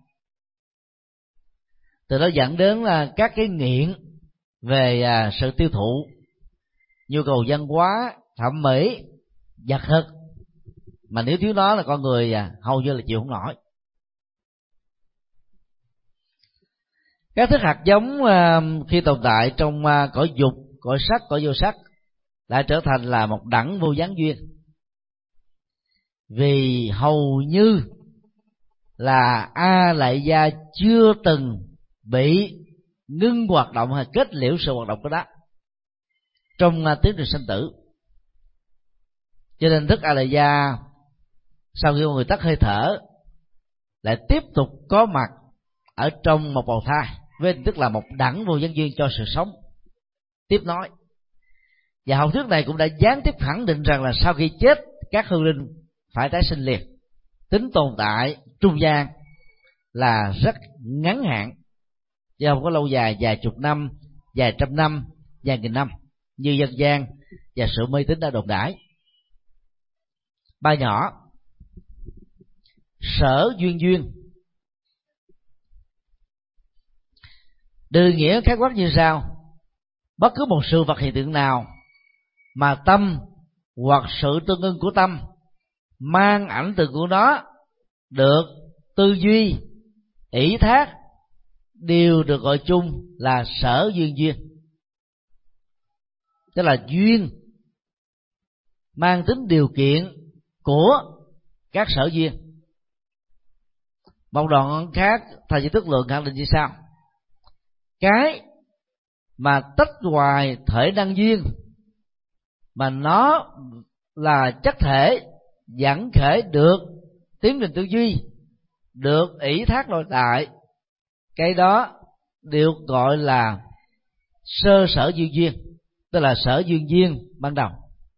Từ đó dẫn đến là các cái nghiện về sự tiêu thụ, nhu cầu văn hóa, thẩm mỹ, vật thực, mà nếu thiếu nó là con người hầu như là chịu không nổi. Các thức hạt giống khi tồn tại trong cõi dục, cõi sắc, cõi vô sắc đã trở thành là một đẳng vô gián duyên. vì hầu như là A Lại Gia chưa từng bị ngưng hoạt động hay kết liễu sự hoạt động của đó trong tiến trình sinh tử. Cho nên thức A Lại Gia sau khi người tắt hơi thở lại tiếp tục có mặt ở trong một bào thai, với tức là một đẳng vô nhân duyên cho sự sống tiếp nối. Và học thuyết này cũng đã gián tiếp khẳng định rằng là sau khi chết, các hương linh phải tái sinh liền. Tính tồn tại trung gian là rất ngắn hạn, chứ không có lâu dài, vài chục năm, vài trăm năm, vài nghìn năm như dân gian và sự mê tín đã đồn đãi. Ba nhỏ sở duyên duyên được nghĩa khái quát như sau: bất cứ một sự vật hiện tượng nào mà tâm hoặc sự tương ưng của tâm mang ảnh tượng của nó được tư duy ỷ thác đều được gọi chung là sở duyên duyên, tức là duyên mang tính điều kiện của các sở duyên. Một đoạn khác thầy Duy Thức Lượng khẳng định như sau: cái mà tách ngoài thể năng duyên mà nó là chất thể dẫn khởi được tiến trình tư duy, được ỷ thác nội tại, cái đó được gọi là sơ sở duyên duyên, tức là sở duyên duyên ban đầu.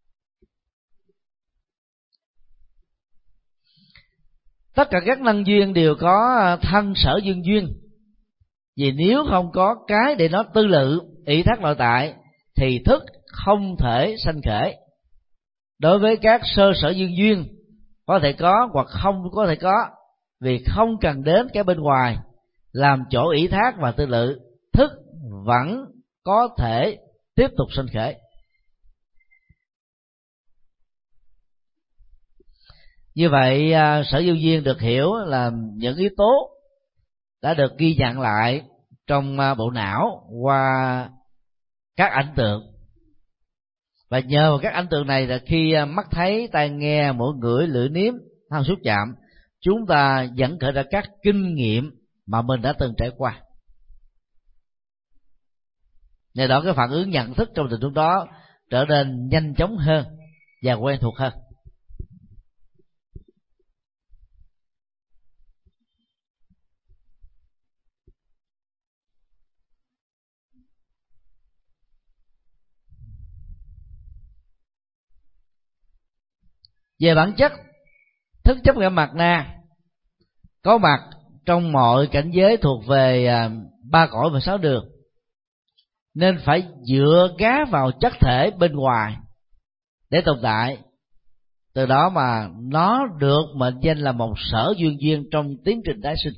Tất cả các năng duyên đều có thân sở duyên duyên, vì nếu không có cái để nó tư lự ỷ thác nội tại thì thức không thể sanh khởi. Đối với các sơ sở duyên duyên có thể có hoặc không có thể có, vì không cần đến cái bên ngoài làm chỗ ỷ thác và tư lự, thức vẫn có thể tiếp tục sanh khởi. Như vậy sở duyên duyên được hiểu là những yếu tố đã được ghi nhận lại trong bộ não qua các ảnh tượng, và nhờ vào các ảnh tượng này là khi mắt thấy, tai nghe, mũi ngửi, lưỡi nếm, thân xúc chạm, chúng ta dẫn khởi ra các kinh nghiệm mà mình đã từng trải qua. Nhờ đó cái phản ứng nhận thức trong tình huống đó trở nên nhanh chóng hơn và quen thuộc hơn. Về bản chất, thức chấp ngã mạt na có mặt trong mọi cảnh giới thuộc về ba cõi và sáu đường, nên phải dựa gá vào chất thể bên ngoài để tồn tại. Từ đó mà nó được mệnh danh là một sở duyên duyên trong tiến trình tái sinh.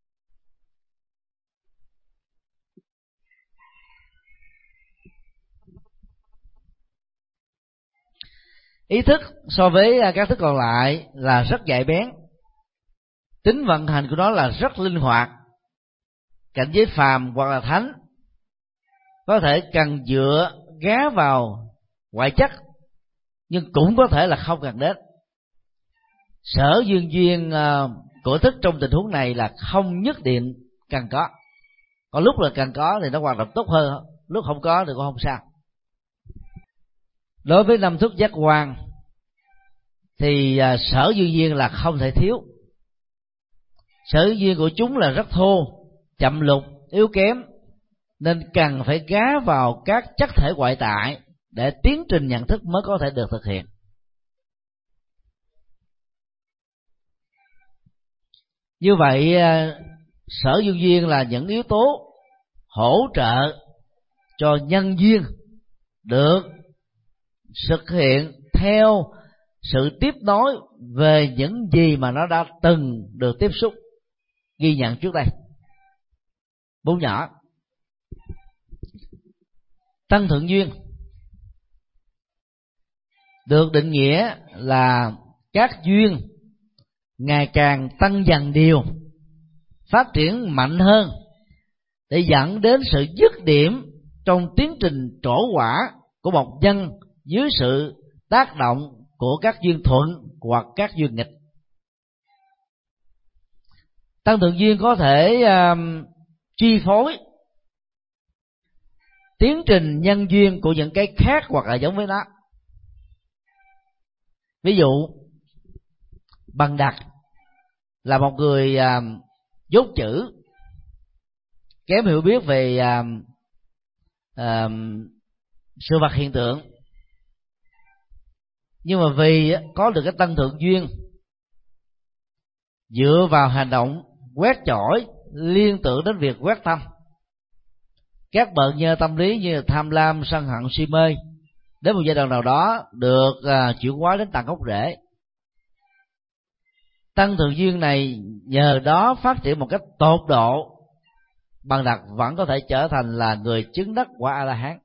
Ý thức so với các thức còn lại là rất nhạy bén, tính vận hành của nó là rất linh hoạt. Cảnh giới phàm hoặc là thánh có thể cần dựa gá vào ngoại chất, nhưng cũng có thể là không cần đến. Sở duyên duyên của thức trong tình huống này là không nhất định cần có lúc là cần có thì nó hoạt động tốt hơn, lúc không có thì cũng không sao. Đối với năm thức giác quan thì sở duyên duyên là không thể thiếu. Sở duyên duyên của chúng là rất thô, chậm lục, yếu kém, nên cần phải gá vào các chất thể ngoại tại để tiến trình nhận thức mới có thể được thực hiện. Như vậy sở duyên duyên là những yếu tố hỗ trợ cho nhân duyên được thực hiện theo sự tiếp nối về những gì mà nó đã từng được tiếp xúc, ghi nhận trước đây. Bốn nhỏ. Tăng thượng duyên được định nghĩa là các duyên ngày càng tăng dần điều, phát triển mạnh hơn để dẫn đến sự dứt điểm trong tiến trình trổ quả của một nhân dưới sự tác động của các duyên thuận hoặc các duyên nghịch. Tăng thượng duyên có thể chi phối tiến trình nhân duyên của những cái khác hoặc là giống với nó. Ví dụ, Bằng Đặc là một người dốt chữ, kém hiểu biết về sự vật hiện tượng, nhưng mà vì có được cái tăng thượng duyên, dựa vào hành động quét chổi liên tưởng đến việc quét tâm, các bệnh nhơ tâm lý như tham lam, sân hận, si mê đến một giai đoạn nào đó được chuyển hóa đến tận gốc rễ. Tăng thượng duyên này nhờ đó phát triển một cách tột độ, Bằng Đặc vẫn có thể trở thành là người chứng đắc quả A La Hán.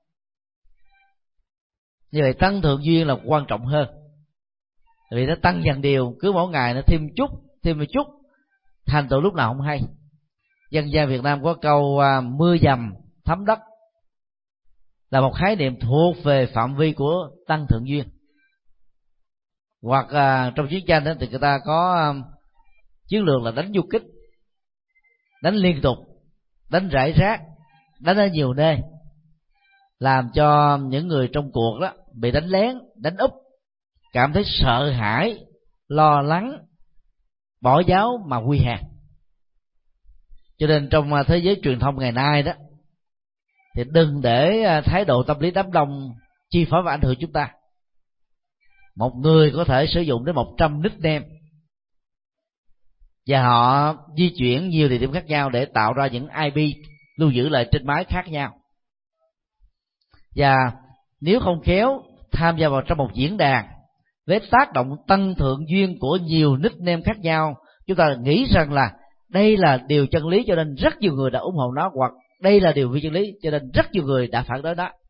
Như vậy tăng thượng duyên là quan trọng hơn, vì nó tăng dần điều, cứ mỗi ngày nó thêm một chút, thành tựu lúc nào không hay. Dân gian Việt Nam có câu mưa dầm thấm đất, là một khái niệm thuộc về phạm vi của tăng thượng duyên. Hoặc trong chiến tranh đó, thì người ta có chiến lược là đánh du kích, đánh liên tục, đánh rải rác, đánh ở nhiều nơi, làm cho những người trong cuộc đó bị đánh lén, đánh úp, cảm thấy sợ hãi, lo lắng, bỏ giáo mà quy hàng. Cho nên trong thế giới truyền thông ngày nay đó, thì đừng để thái độ tâm lý đám đông chi phối và ảnh hưởng chúng ta. Một người có thể sử dụng đến 100 nickname, và họ di chuyển nhiều địa điểm khác nhau để tạo ra những IP lưu giữ lại trên máy khác nhau. Và nếu không khéo tham gia vào trong một diễn đàn với tác động tăng thượng duyên của nhiều nickname khác nhau, chúng ta nghĩ rằng là đây là điều chân lý cho nên rất nhiều người đã ủng hộ nó, hoặc đây là điều phi chân lý cho nên rất nhiều người đã phản đối nó,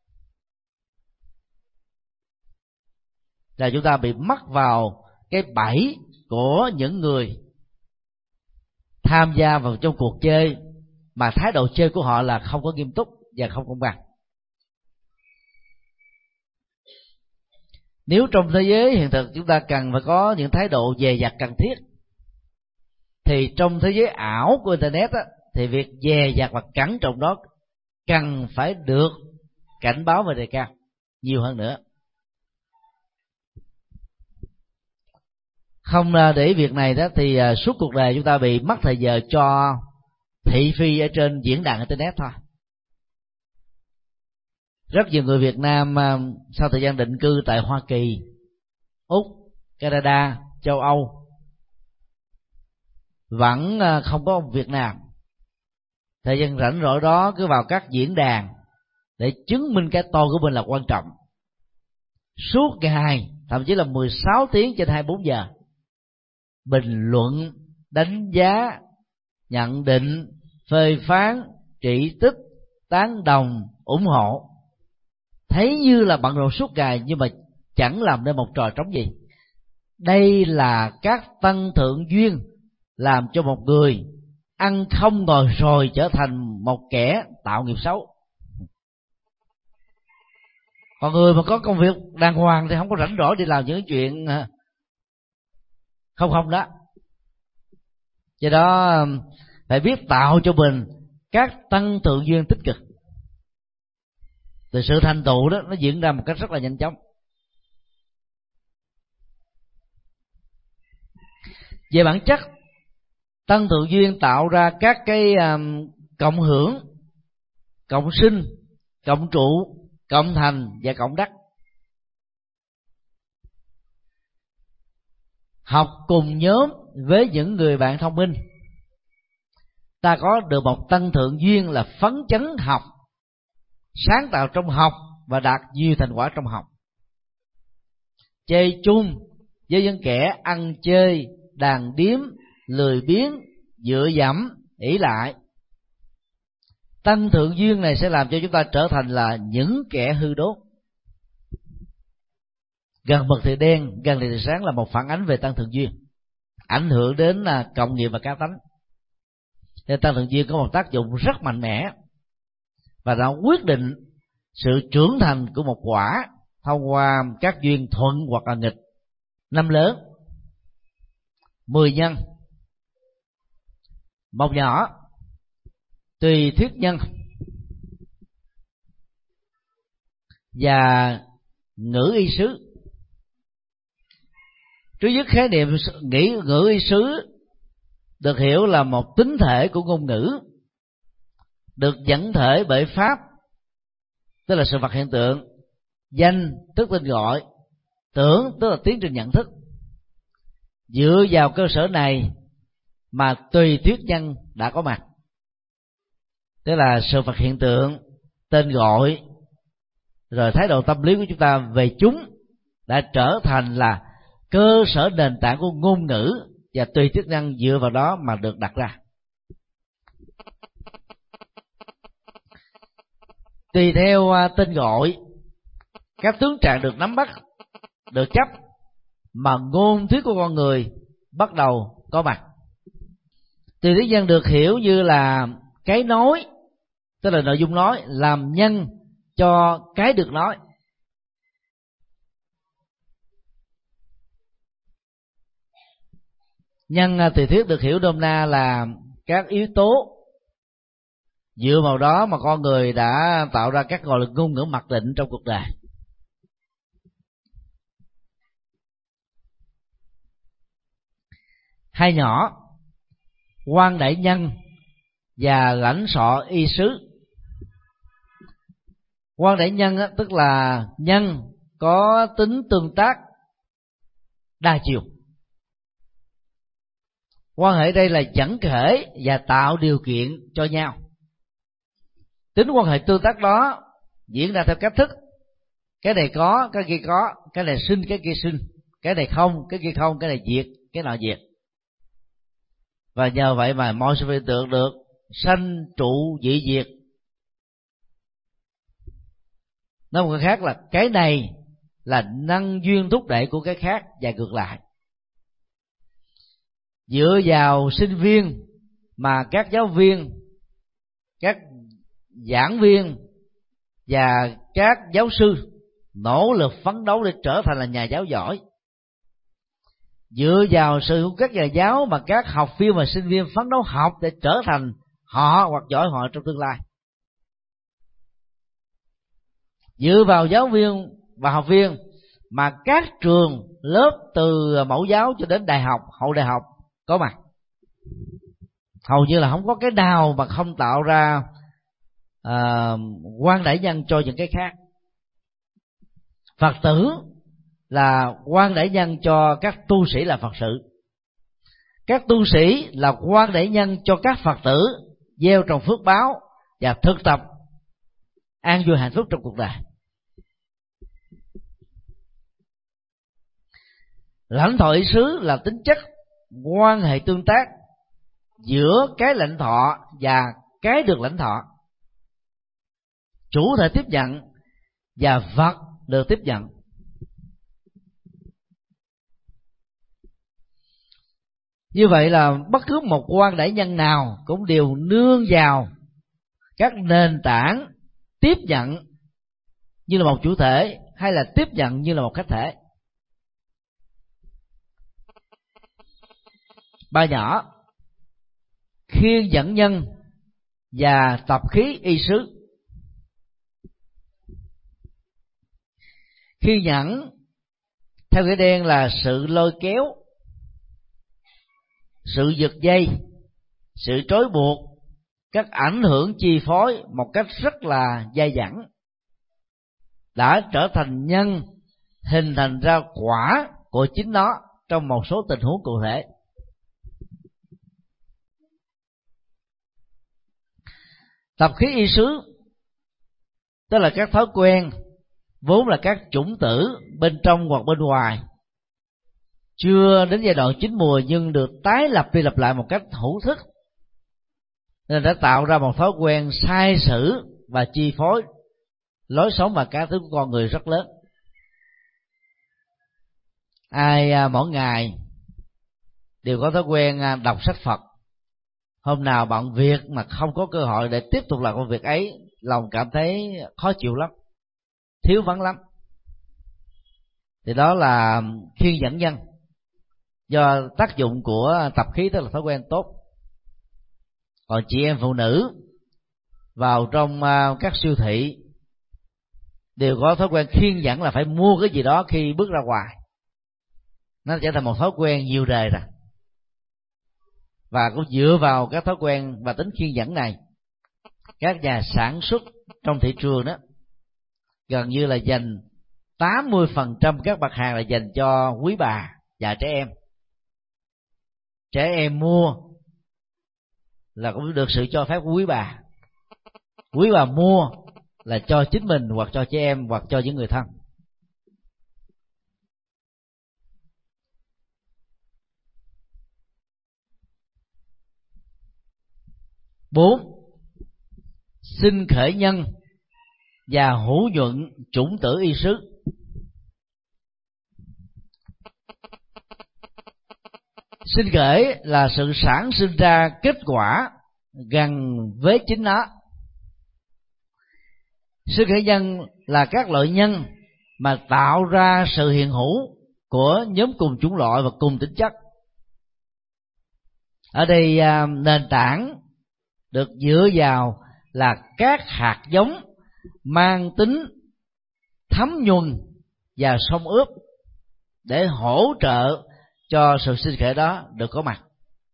là chúng ta bị mắc vào cái bẫy của những người tham gia vào trong cuộc chơi mà thái độ chơi của họ là không có nghiêm túc và không công bằng. Nếu trong thế giới hiện thực chúng ta cần phải có những thái độ dè dặt cần thiết, thì trong thế giới ảo của Internet á, thì việc dè dặt và cẩn trọng đó cần phải được cảnh báo và đề cao nhiều hơn nữa. Không để ý việc này đó thì suốt cuộc đời chúng ta bị mất thời giờ cho thị phi ở trên diễn đàn Internet thôi. Rất nhiều người Việt Nam sau thời gian định cư tại Hoa Kỳ, Úc, Canada, châu Âu vẫn không có công việc nào. Thời gian rảnh rỗi đó cứ vào các diễn đàn để chứng minh cái tôi của mình là quan trọng. Suốt ngày, thậm chí là 16 tiếng trên 24 giờ, bình luận, đánh giá, nhận định, phê phán, chỉ trích, tán đồng, ủng hộ. Thấy như là bận rộn suốt ngày nhưng mà chẳng làm nên một trò trống gì. Đây là các tăng thượng duyên làm cho một người ăn không ngồi rồi trở thành một kẻ tạo nghiệp xấu. Còn người mà có công việc đàng hoàng thì không có rảnh rỗi đi làm những chuyện không đó. Do đó phải biết tạo cho mình các tăng thượng duyên tích cực, từ sự thành tựu đó nó diễn ra một cách rất là nhanh chóng. Về bản chất, tăng thượng duyên tạo ra các cái cộng hưởng, cộng sinh, cộng trụ, cộng thành và cộng đắc. Học cùng nhóm với những người bạn thông minh, ta có được một tăng thượng duyên là phấn chấn học, sáng tạo trong học và đạt nhiều thành quả trong học. Chơi chung với những kẻ ăn chơi, đàn điếm, lười biếng, dựa dẫm, ỷ lại, tăng thượng duyên này sẽ làm cho chúng ta trở thành là những kẻ hư đốt. Gần mực thì đen, gần thì sáng là một phản ánh về tăng thượng duyên, ảnh hưởng đến cộng nghiệp và cá tánh. Nên tăng thượng duyên có một tác dụng rất mạnh mẽ, và nó quyết định sự trưởng thành của một quả thông qua các duyên thuận hoặc là nghịch 5 lớn, 10 nhân, 1 nhỏ, tùy thuyết nhân và ngữ y xứ. Trước nhất, khái niệm ngữ y xứ được hiểu là một tính thể của ngôn ngữ, được dẫn thể bởi pháp, tức là sự vật hiện tượng, danh tức tên gọi, tưởng tức là tiến trình nhận thức. Dựa vào cơ sở này mà tùy thuyết nhân đã có mặt, tức là sự vật hiện tượng, tên gọi, rồi thái độ tâm lý của chúng ta về chúng đã trở thành là cơ sở nền tảng của ngôn ngữ, và tùy thuyết nhân dựa vào đó mà được đặt ra. Tùy theo tên gọi, các tướng trạng được nắm bắt, được chấp, mà ngôn thuyết của con người bắt đầu có mặt. Tùy thuyết nhân được hiểu như là cái nói, tức là nội dung nói, làm nhân cho cái được nói. Nhân tùy thuyết được hiểu nôm na là các yếu tố dựa vào đó mà con người đã tạo ra các gọi là ngôn ngữ mặc định trong cuộc đời. Hai nhỏ, quan đại nhân và lãnh sọ y xứ. Quan đại nhân tức là nhân có tính tương tác đa chiều. Quan hệ đây là dẫn khởi và tạo điều kiện cho nhau. Tính quan hệ tương tác đó diễn ra theo cách thức: cái này có, cái kia có, cái này sinh, cái kia sinh, cái này không, cái kia không, cái này diệt, cái nọ diệt. Và nhờ vậy mà mọi sự hiện tượng được sanh trụ dị diệt. Nói một cái khác là cái này là năng duyên thúc đẩy của cái khác và ngược lại. Dựa vào sinh viên mà các giáo viên, các giảng viên và các giáo sư nỗ lực phấn đấu để trở thành là nhà giáo giỏi. Dựa vào sự của các nhà giáo mà các học viên và sinh viên phấn đấu học để trở thành họ hoặc giỏi họ trong tương lai. Dựa vào giáo viên và học viên mà các trường lớp từ mẫu giáo cho đến đại học, hậu đại học có mặt. Hầu như là không có cái nào mà không tạo ra quan đại nhân cho những cái khác. Phật tử là quan đại nhân cho các tu sĩ là Phật sự. Các tu sĩ là quan đại nhân cho các Phật tử gieo trồng phước báo và thực tập an vui hạnh phúc trong cuộc đời. Lãnh thọ ý xứ là tính chất quan hệ tương tác giữa cái lãnh thọ và cái được lãnh thọ, chủ thể tiếp nhận và vật được tiếp nhận. Như vậy là bất cứ một quan đại nhân nào cũng đều nương vào các nền tảng tiếp nhận như là một chủ thể hay là tiếp nhận như là một khách thể. Ba nhỏ, khiên dẫn nhân và tập khí y xứ. Khiên dẫn theo nghĩa đen là sự lôi kéo, sự giật dây, sự trói buộc, các ảnh hưởng chi phối một cách rất là dai dẳng, đã trở thành nhân hình thành ra quả của chính nó trong một số tình huống cụ thể. Tập khí y xứ tức là các thói quen vốn là các chủng tử bên trong hoặc bên ngoài, chưa đến giai đoạn chín mùi nhưng được tái lập đi lặp lại một cách hữu thức, nên đã tạo ra một thói quen sai sử và chi phối lối sống và cá tính của con người rất lớn. Ai mỗi ngày đều có thói quen đọc sách Phật, hôm nào bận việc mà không có cơ hội để tiếp tục làm công việc ấy, lòng cảm thấy khó chịu lắm, thiếu vắng lắm. thì đó là khiên dẫn nhân, do tác dụng của tập khí, tức là thói quen tốt. Còn chị em phụ nữ vào trong các siêu thị đều có thói quen khiên dẫn là phải mua cái gì đó khi bước ra ngoài. Nó trở thành một thói quen nhiều đời rồi, và cũng dựa vào các thói quen và tính khiên dẫn này, các nhà sản xuất trong thị trường đó gần như là dành 80% các mặt hàng là dành cho quý bà và trẻ em. Trẻ em mua là cũng được sự cho phép của quý bà. Quý bà mua là cho chính mình hoặc cho trẻ em hoặc cho những người thân. Bốn, sinh khởi nhân và hữu nhuận chủng tử y sứ. Sinh khởi là sự sản sinh ra kết quả gần với chính nó. Sinh khởi nhân là các loại nhân mà tạo ra sự hiện hữu của nhóm cùng chủng loại và cùng tính chất. Ở đây nền tảng được dựa vào là các hạt giống mang tính thấm nhuần và xông ướp để hỗ trợ cho sự sinh khởi đó được có mặt.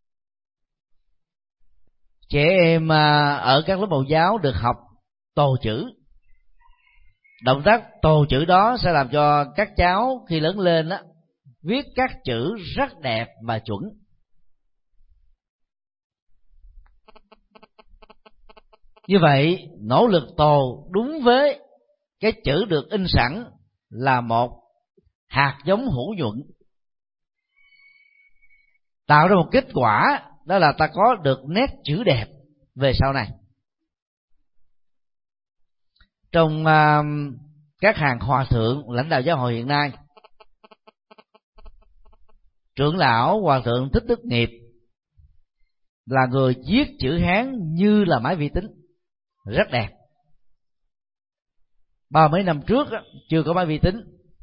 Trẻ em ở các lớp mẫu giáo được học tô chữ. Động tác tô chữ đó sẽ làm cho các cháu khi lớn lên đó, viết các chữ rất đẹp và chuẩn. Như vậy, nỗ lực tô đúng với cái chữ được in sẵn là một hạt giống hữu nhuận, tạo ra một kết quả, đó là ta có được nét chữ đẹp về sau này. Trong các hàng hòa thượng lãnh đạo giáo hội hiện nay, trưởng lão hòa thượng Thích Đức Nghiệp là người viết chữ Hán như là máy vi tính, rất đẹp. 30 năm trước chưa có máy vi tính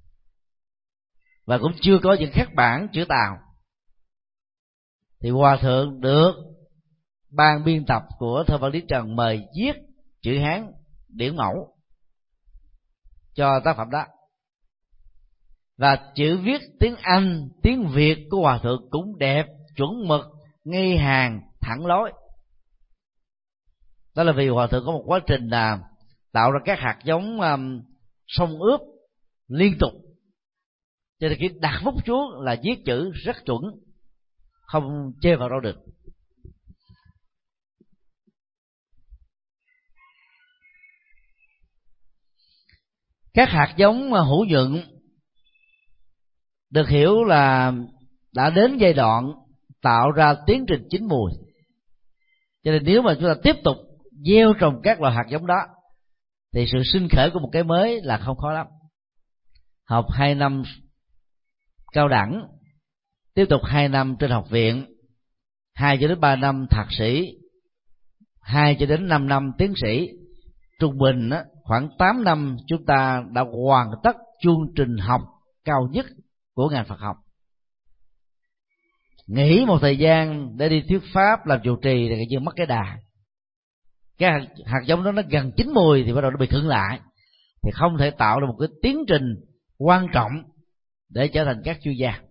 và cũng chưa có những khắc bản chữ Tàu, thì hòa thượng được ban biên tập của Thơ Văn Lý Trần mời viết chữ Hán điển mẫu cho tác phẩm đó. Và chữ viết tiếng Anh, tiếng Việt của hòa thượng cũng đẹp, chuẩn mực, ngay hàng, thẳng lối. Đó là vì hòa thượng có một quá trình là tạo ra các hạt giống xông ướp liên tục, cho nên khi đặt bút xuống là viết chữ rất chuẩn, không chê vào đâu được. Các hạt giống hữu nhuận được hiểu là đã đến giai đoạn tạo ra tiến trình chín mùi. Cho nên nếu mà chúng ta tiếp tục gieo trồng các loại hạt giống đó thì sự sinh khởi của một cái mới là không khó lắm. Học 2 năm cao đẳng, tiếp tục 2 năm trên học viện, 2 cho đến 3 năm thạc sĩ, 2 cho đến 5 năm tiến sĩ, trung bình khoảng 8 năm chúng ta đã hoàn tất chương trình học cao nhất của ngành Phật học. Nghỉ một thời gian để đi thuyết pháp, làm trụ trì thì như mất cái đà. Cái hạt giống đó nó gần chín mùi thì bắt đầu nó bị khựng lại, thì không thể tạo ra một cái tiến trình quan trọng để trở thành các chuyên gia.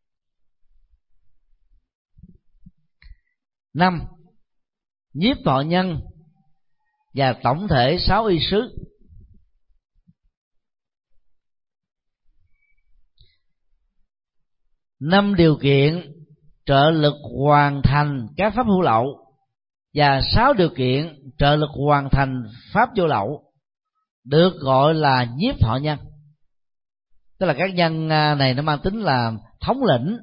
5. Nhiếp thọ nhân và tổng thể 6 y sứ. Năm điều kiện trợ lực hoàn thành các pháp hữu lậu và 6 điều kiện trợ lực hoàn thành pháp vô lậu được gọi là nhiếp thọ nhân. Tức là các nhân này nó mang tính là thống lĩnh,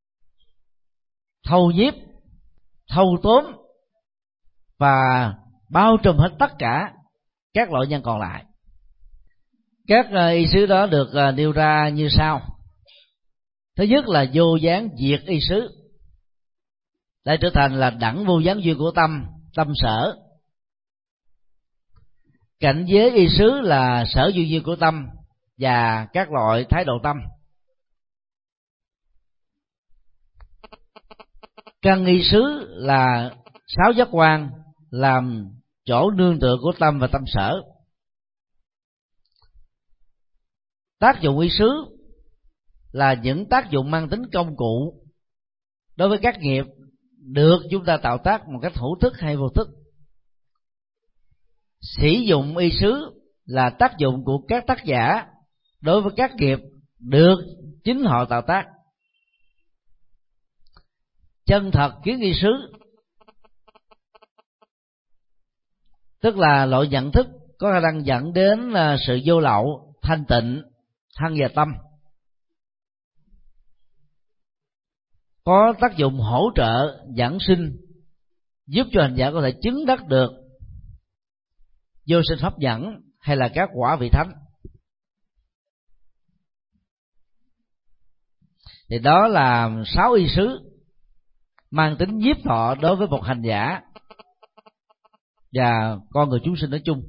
thâu nhiếp, thâu tóm và bao trùm hết tất cả các loại nhân còn lại. Các y sứ đó được nêu ra như sau. Thứ nhất là vô gián diệt y sứ, để trở thành là đẳng vô gián duyên của tâm, tâm sở. Cảnh giới y sứ là sở duyên duyên của tâm và các loại thái độ tâm, Căn y xứ là 6 giác quan làm chỗ nương tựa của tâm và tâm sở. Tác dụng y xứ là những tác dụng mang tính công cụ đối với các nghiệp được chúng ta tạo tác một cách hữu thức hay vô thức. Sử dụng y xứ là tác dụng của các tác giả đối với các nghiệp được chính họ tạo tác. Chân thật kiến y xứ tức là loại nhận thức có khả năng dẫn đến sự vô lậu, thanh tịnh, thân và tâm, có tác dụng hỗ trợ giảng sinh, giúp cho hành giả có thể chứng đắc được vô sinh pháp nhẫn hay là các quả vị thánh. Thì đó là 6 y xứ mang tính nhiếp thọ đối với một hành giả và con người chúng sinh nói chung.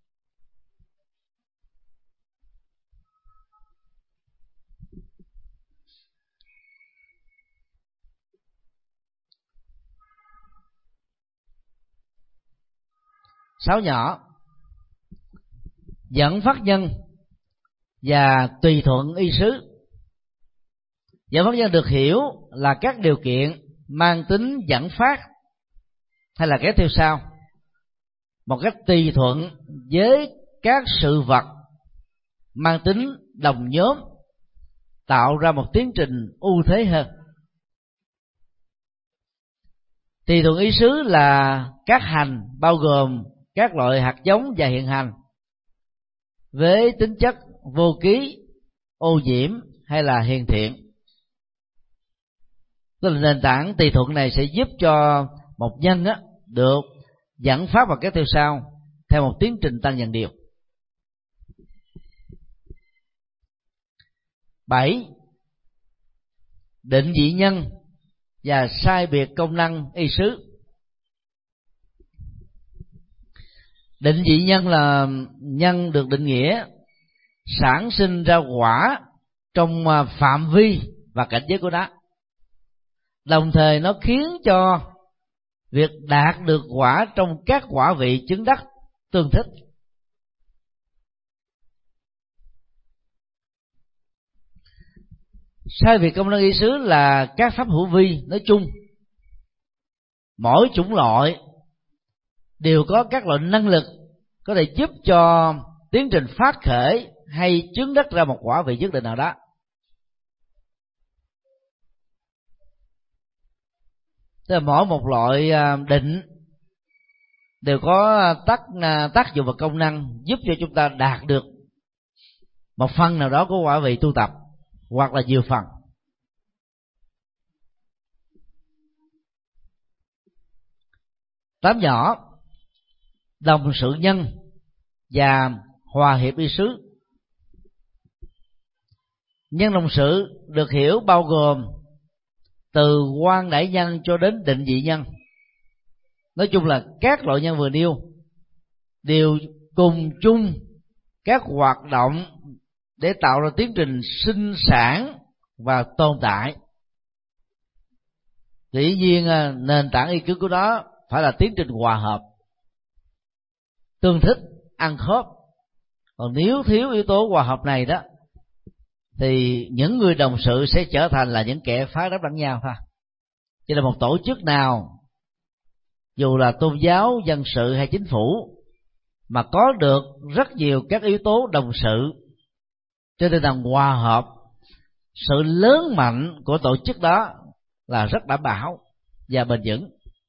Sáu nhỏ: dẫn phát nhân và tùy thuận y xứ. Dẫn phát nhân được hiểu là các điều kiện mang tính dẫn phát hay là kéo theo sau một cách tùy thuận với các sự vật mang tính đồng nhóm, tạo ra một tiến trình ưu thế hơn. Tùy thuận ý xứ là các hành bao gồm các loại hạt giống và hiện hành với tính chất vô ký, ô nhiễm hay là hiền thiện. Tức là nền tảng tùy thuận này sẽ giúp cho một nhân được dẫn phát và kéo theo sau theo một tiến trình tăng dần đều. 7. Định vị nhân và sai biệt công năng y xứ. Định vị nhân là nhân được định nghĩa sản sinh ra quả trong phạm vi và cảnh giới của nó, đồng thời nó khiến cho việc đạt được quả trong các quả vị chứng đắc tương thích. Sai biệt công năng y xứ là các pháp hữu vi nói chung. Mỗi chủng loại đều có các loại năng lực có thể giúp cho tiến trình phát khởi hay chứng đắc ra một quả vị nhất định nào đó. Tức là mỗi một loại định đều có tác dụng và công năng giúp cho chúng ta đạt được một phần nào đó của quả vị tu tập, hoặc là nhiều phần. Tám nhỏ: đồng sự nhân và hòa hiệp y xứ. Nhân đồng sự được hiểu bao gồm từ quan đại nhân cho đến định vị nhân. Nói chung là các loại nhân vừa nêu đều cùng chung các hoạt động để tạo ra tiến trình sinh sản và tồn tại. Dĩ nhiên nền tảng y cứ của đó phải là tiến trình hòa hợp, tương thích, ăn khớp. Còn nếu thiếu yếu tố hòa hợp này đó thì những người đồng sự sẽ trở thành là những kẻ phá đám lẫn nhau thôi. Cho nên một tổ chức nào, dù là tôn giáo, dân sự hay chính phủ, mà có được rất nhiều các yếu tố đồng sự cho nên là hòa hợp, sự lớn mạnh của tổ chức đó là rất đảm bảo và bền vững.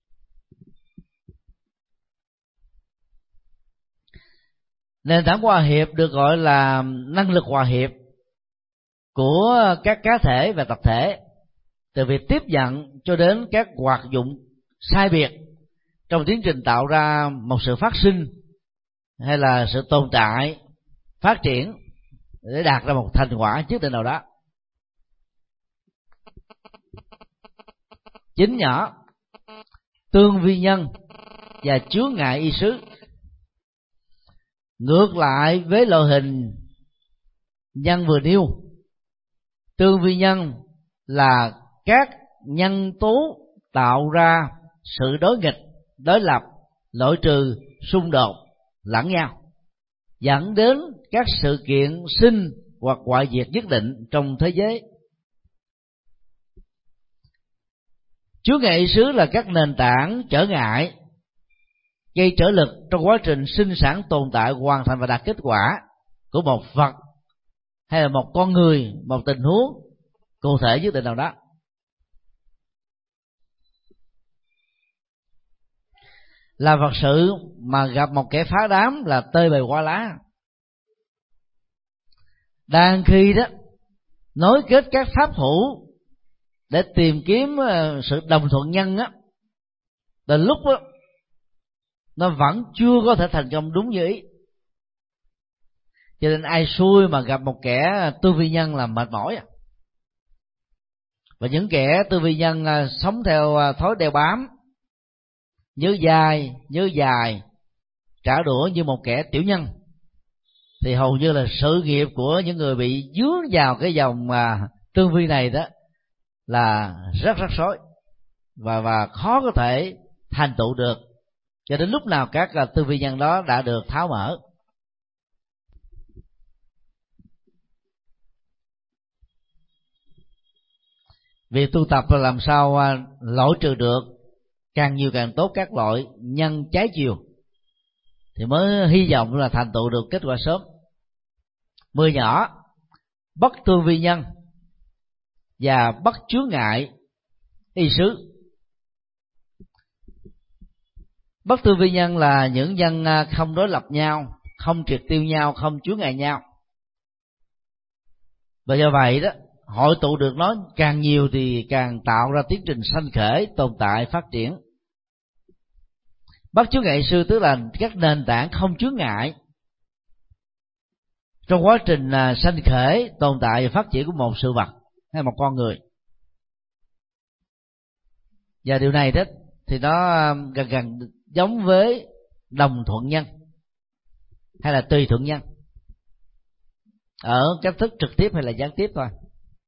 Nền tảng hòa hiệp được gọi là năng lực hòa hiệp của các cá thể và tập thể, từ việc tiếp nhận cho đến các hoạt dụng sai biệt trong tiến trình tạo ra một sự phát sinh hay là sự tồn tại, phát triển để đạt ra một thành quả nhất định nào đó. 9 nhỏ: tương vi nhân và chướng ngại y xứ. Ngược lại với loại hình nhân vừa nêu, tương vi nhân là các nhân tố tạo ra sự đối nghịch, đối lập, loại trừ, xung đột lẫn nhau, dẫn đến các sự kiện sinh hoặc hoại diệt nhất định trong thế giới. Chướng ngại ý xứ là các nền tảng trở ngại gây trở lực trong quá trình sinh sản, tồn tại, hoàn thành và đạt kết quả của một vật hay là một con người, một tình huống cụ thể nhất định nào đó. Là Phật sự mà gặp một kẻ phá đám là tơi bời qua lá. Đang khi đó nối kết các pháp thủ để tìm kiếm sự đồng thuận nhân á, đến lúc đó nó vẫn chưa có thể thành công đúng như ý. Cho nên ai xui mà gặp một kẻ tư vi nhân là mệt mỏi. Và những kẻ tư vi nhân sống theo thói đeo bám, nhớ dài, trả đũa như một kẻ tiểu nhân, thì hầu như là sự nghiệp của những người bị dướng vào cái dòng tương vi này đó là rất rắc rối và khó có thể thành tựu được, cho đến lúc nào các tư vi nhân đó đã được tháo mở. Việc tu tập là làm sao loại trừ được càng nhiều càng tốt các loại nhân trái chiều, thì mới hy vọng là thành tựu được kết quả sớm. 10 nhỏ: bất tương vi nhân và bất chướng ngại y xứ. Bất tương vi nhân là những nhân không đối lập nhau, không triệt tiêu nhau, không chướng ngại nhau, và do vậy đó hội tụ được nó càng nhiều thì càng tạo ra tiến trình sanh khởi, tồn tại, phát triển. Bất chướng ngại sư tức là các nền tảng không chướng ngại trong quá trình sanh khởi, tồn tại và phát triển của một sự vật hay một con người. Và điều này đó thì nó gần giống với đồng thuận nhân hay là tùy thuận nhân ở cách thức trực tiếp hay là gián tiếp thôi.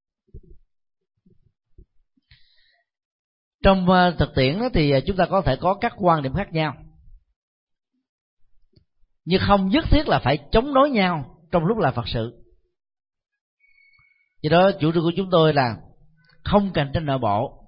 Trong thực tiễn đó thì chúng ta có thể có các quan điểm khác nhau, nhưng không nhất thiết là phải chống đối nhau trong lúc làm Phật sự. Do đó chủ trương của chúng tôi là không cạnh tranh nội bộ.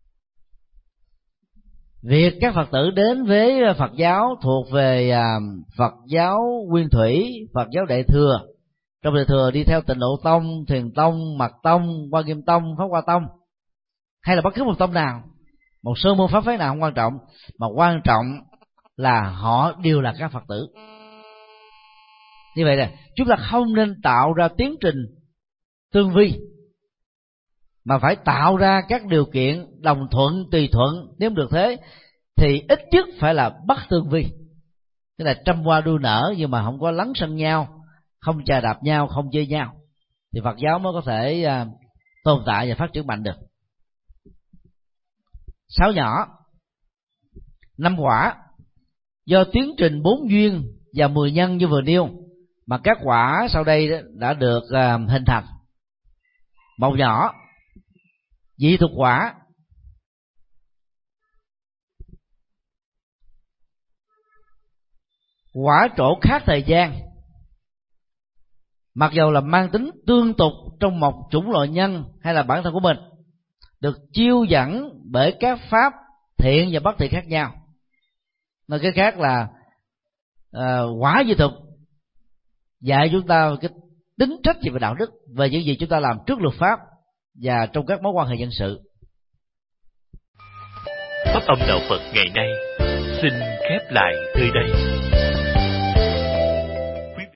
Việc các Phật tử đến với Phật giáo thuộc về Phật giáo Nguyên Thủy, Phật giáo Đại Thừa, trong Đại Thừa đi theo Tịnh Độ Tông, Thiền Tông, Mật Tông, Quan Nghiêm Tông, Pháp Hoa Tông, hay là bất cứ một tông nào, một sơ môn pháp phái nào không quan trọng, mà quan trọng là họ đều là các Phật tử. Như vậy là chúng ta không nên tạo ra tiến trình tương vi, mà phải tạo ra các điều kiện đồng thuận, tùy thuận. Nếu được thế thì ít nhất phải là bất tương vi, tức là trăm hoa đua nở nhưng mà không có lấn sân nhau, không chà đạp nhau, không chơi nhau, thì Phật giáo mới có thể tồn tại và phát triển mạnh được. 6 nhỏ: 5 quả. Do tiến trình 4 duyên và 10 nhân như vừa nêu mà các quả sau đây đã được hình thành. 1 nhỏ: dị thuộc quả. Quả trổ khác thời gian, mặc dầu là mang tính tương tục trong một chủng loại nhân hay là bản thân của mình, được chiêu dẫn bởi các pháp thiện và bất thiện khác nhau. Nói cái khác là quả dị thực dạy chúng ta cái tính trách nhiệm và đạo đức về những gì chúng ta làm trước luật pháp và trong các mối quan hệ dân sự. Pháp âm đạo Phật ngày nay xin khép lại nơi đây.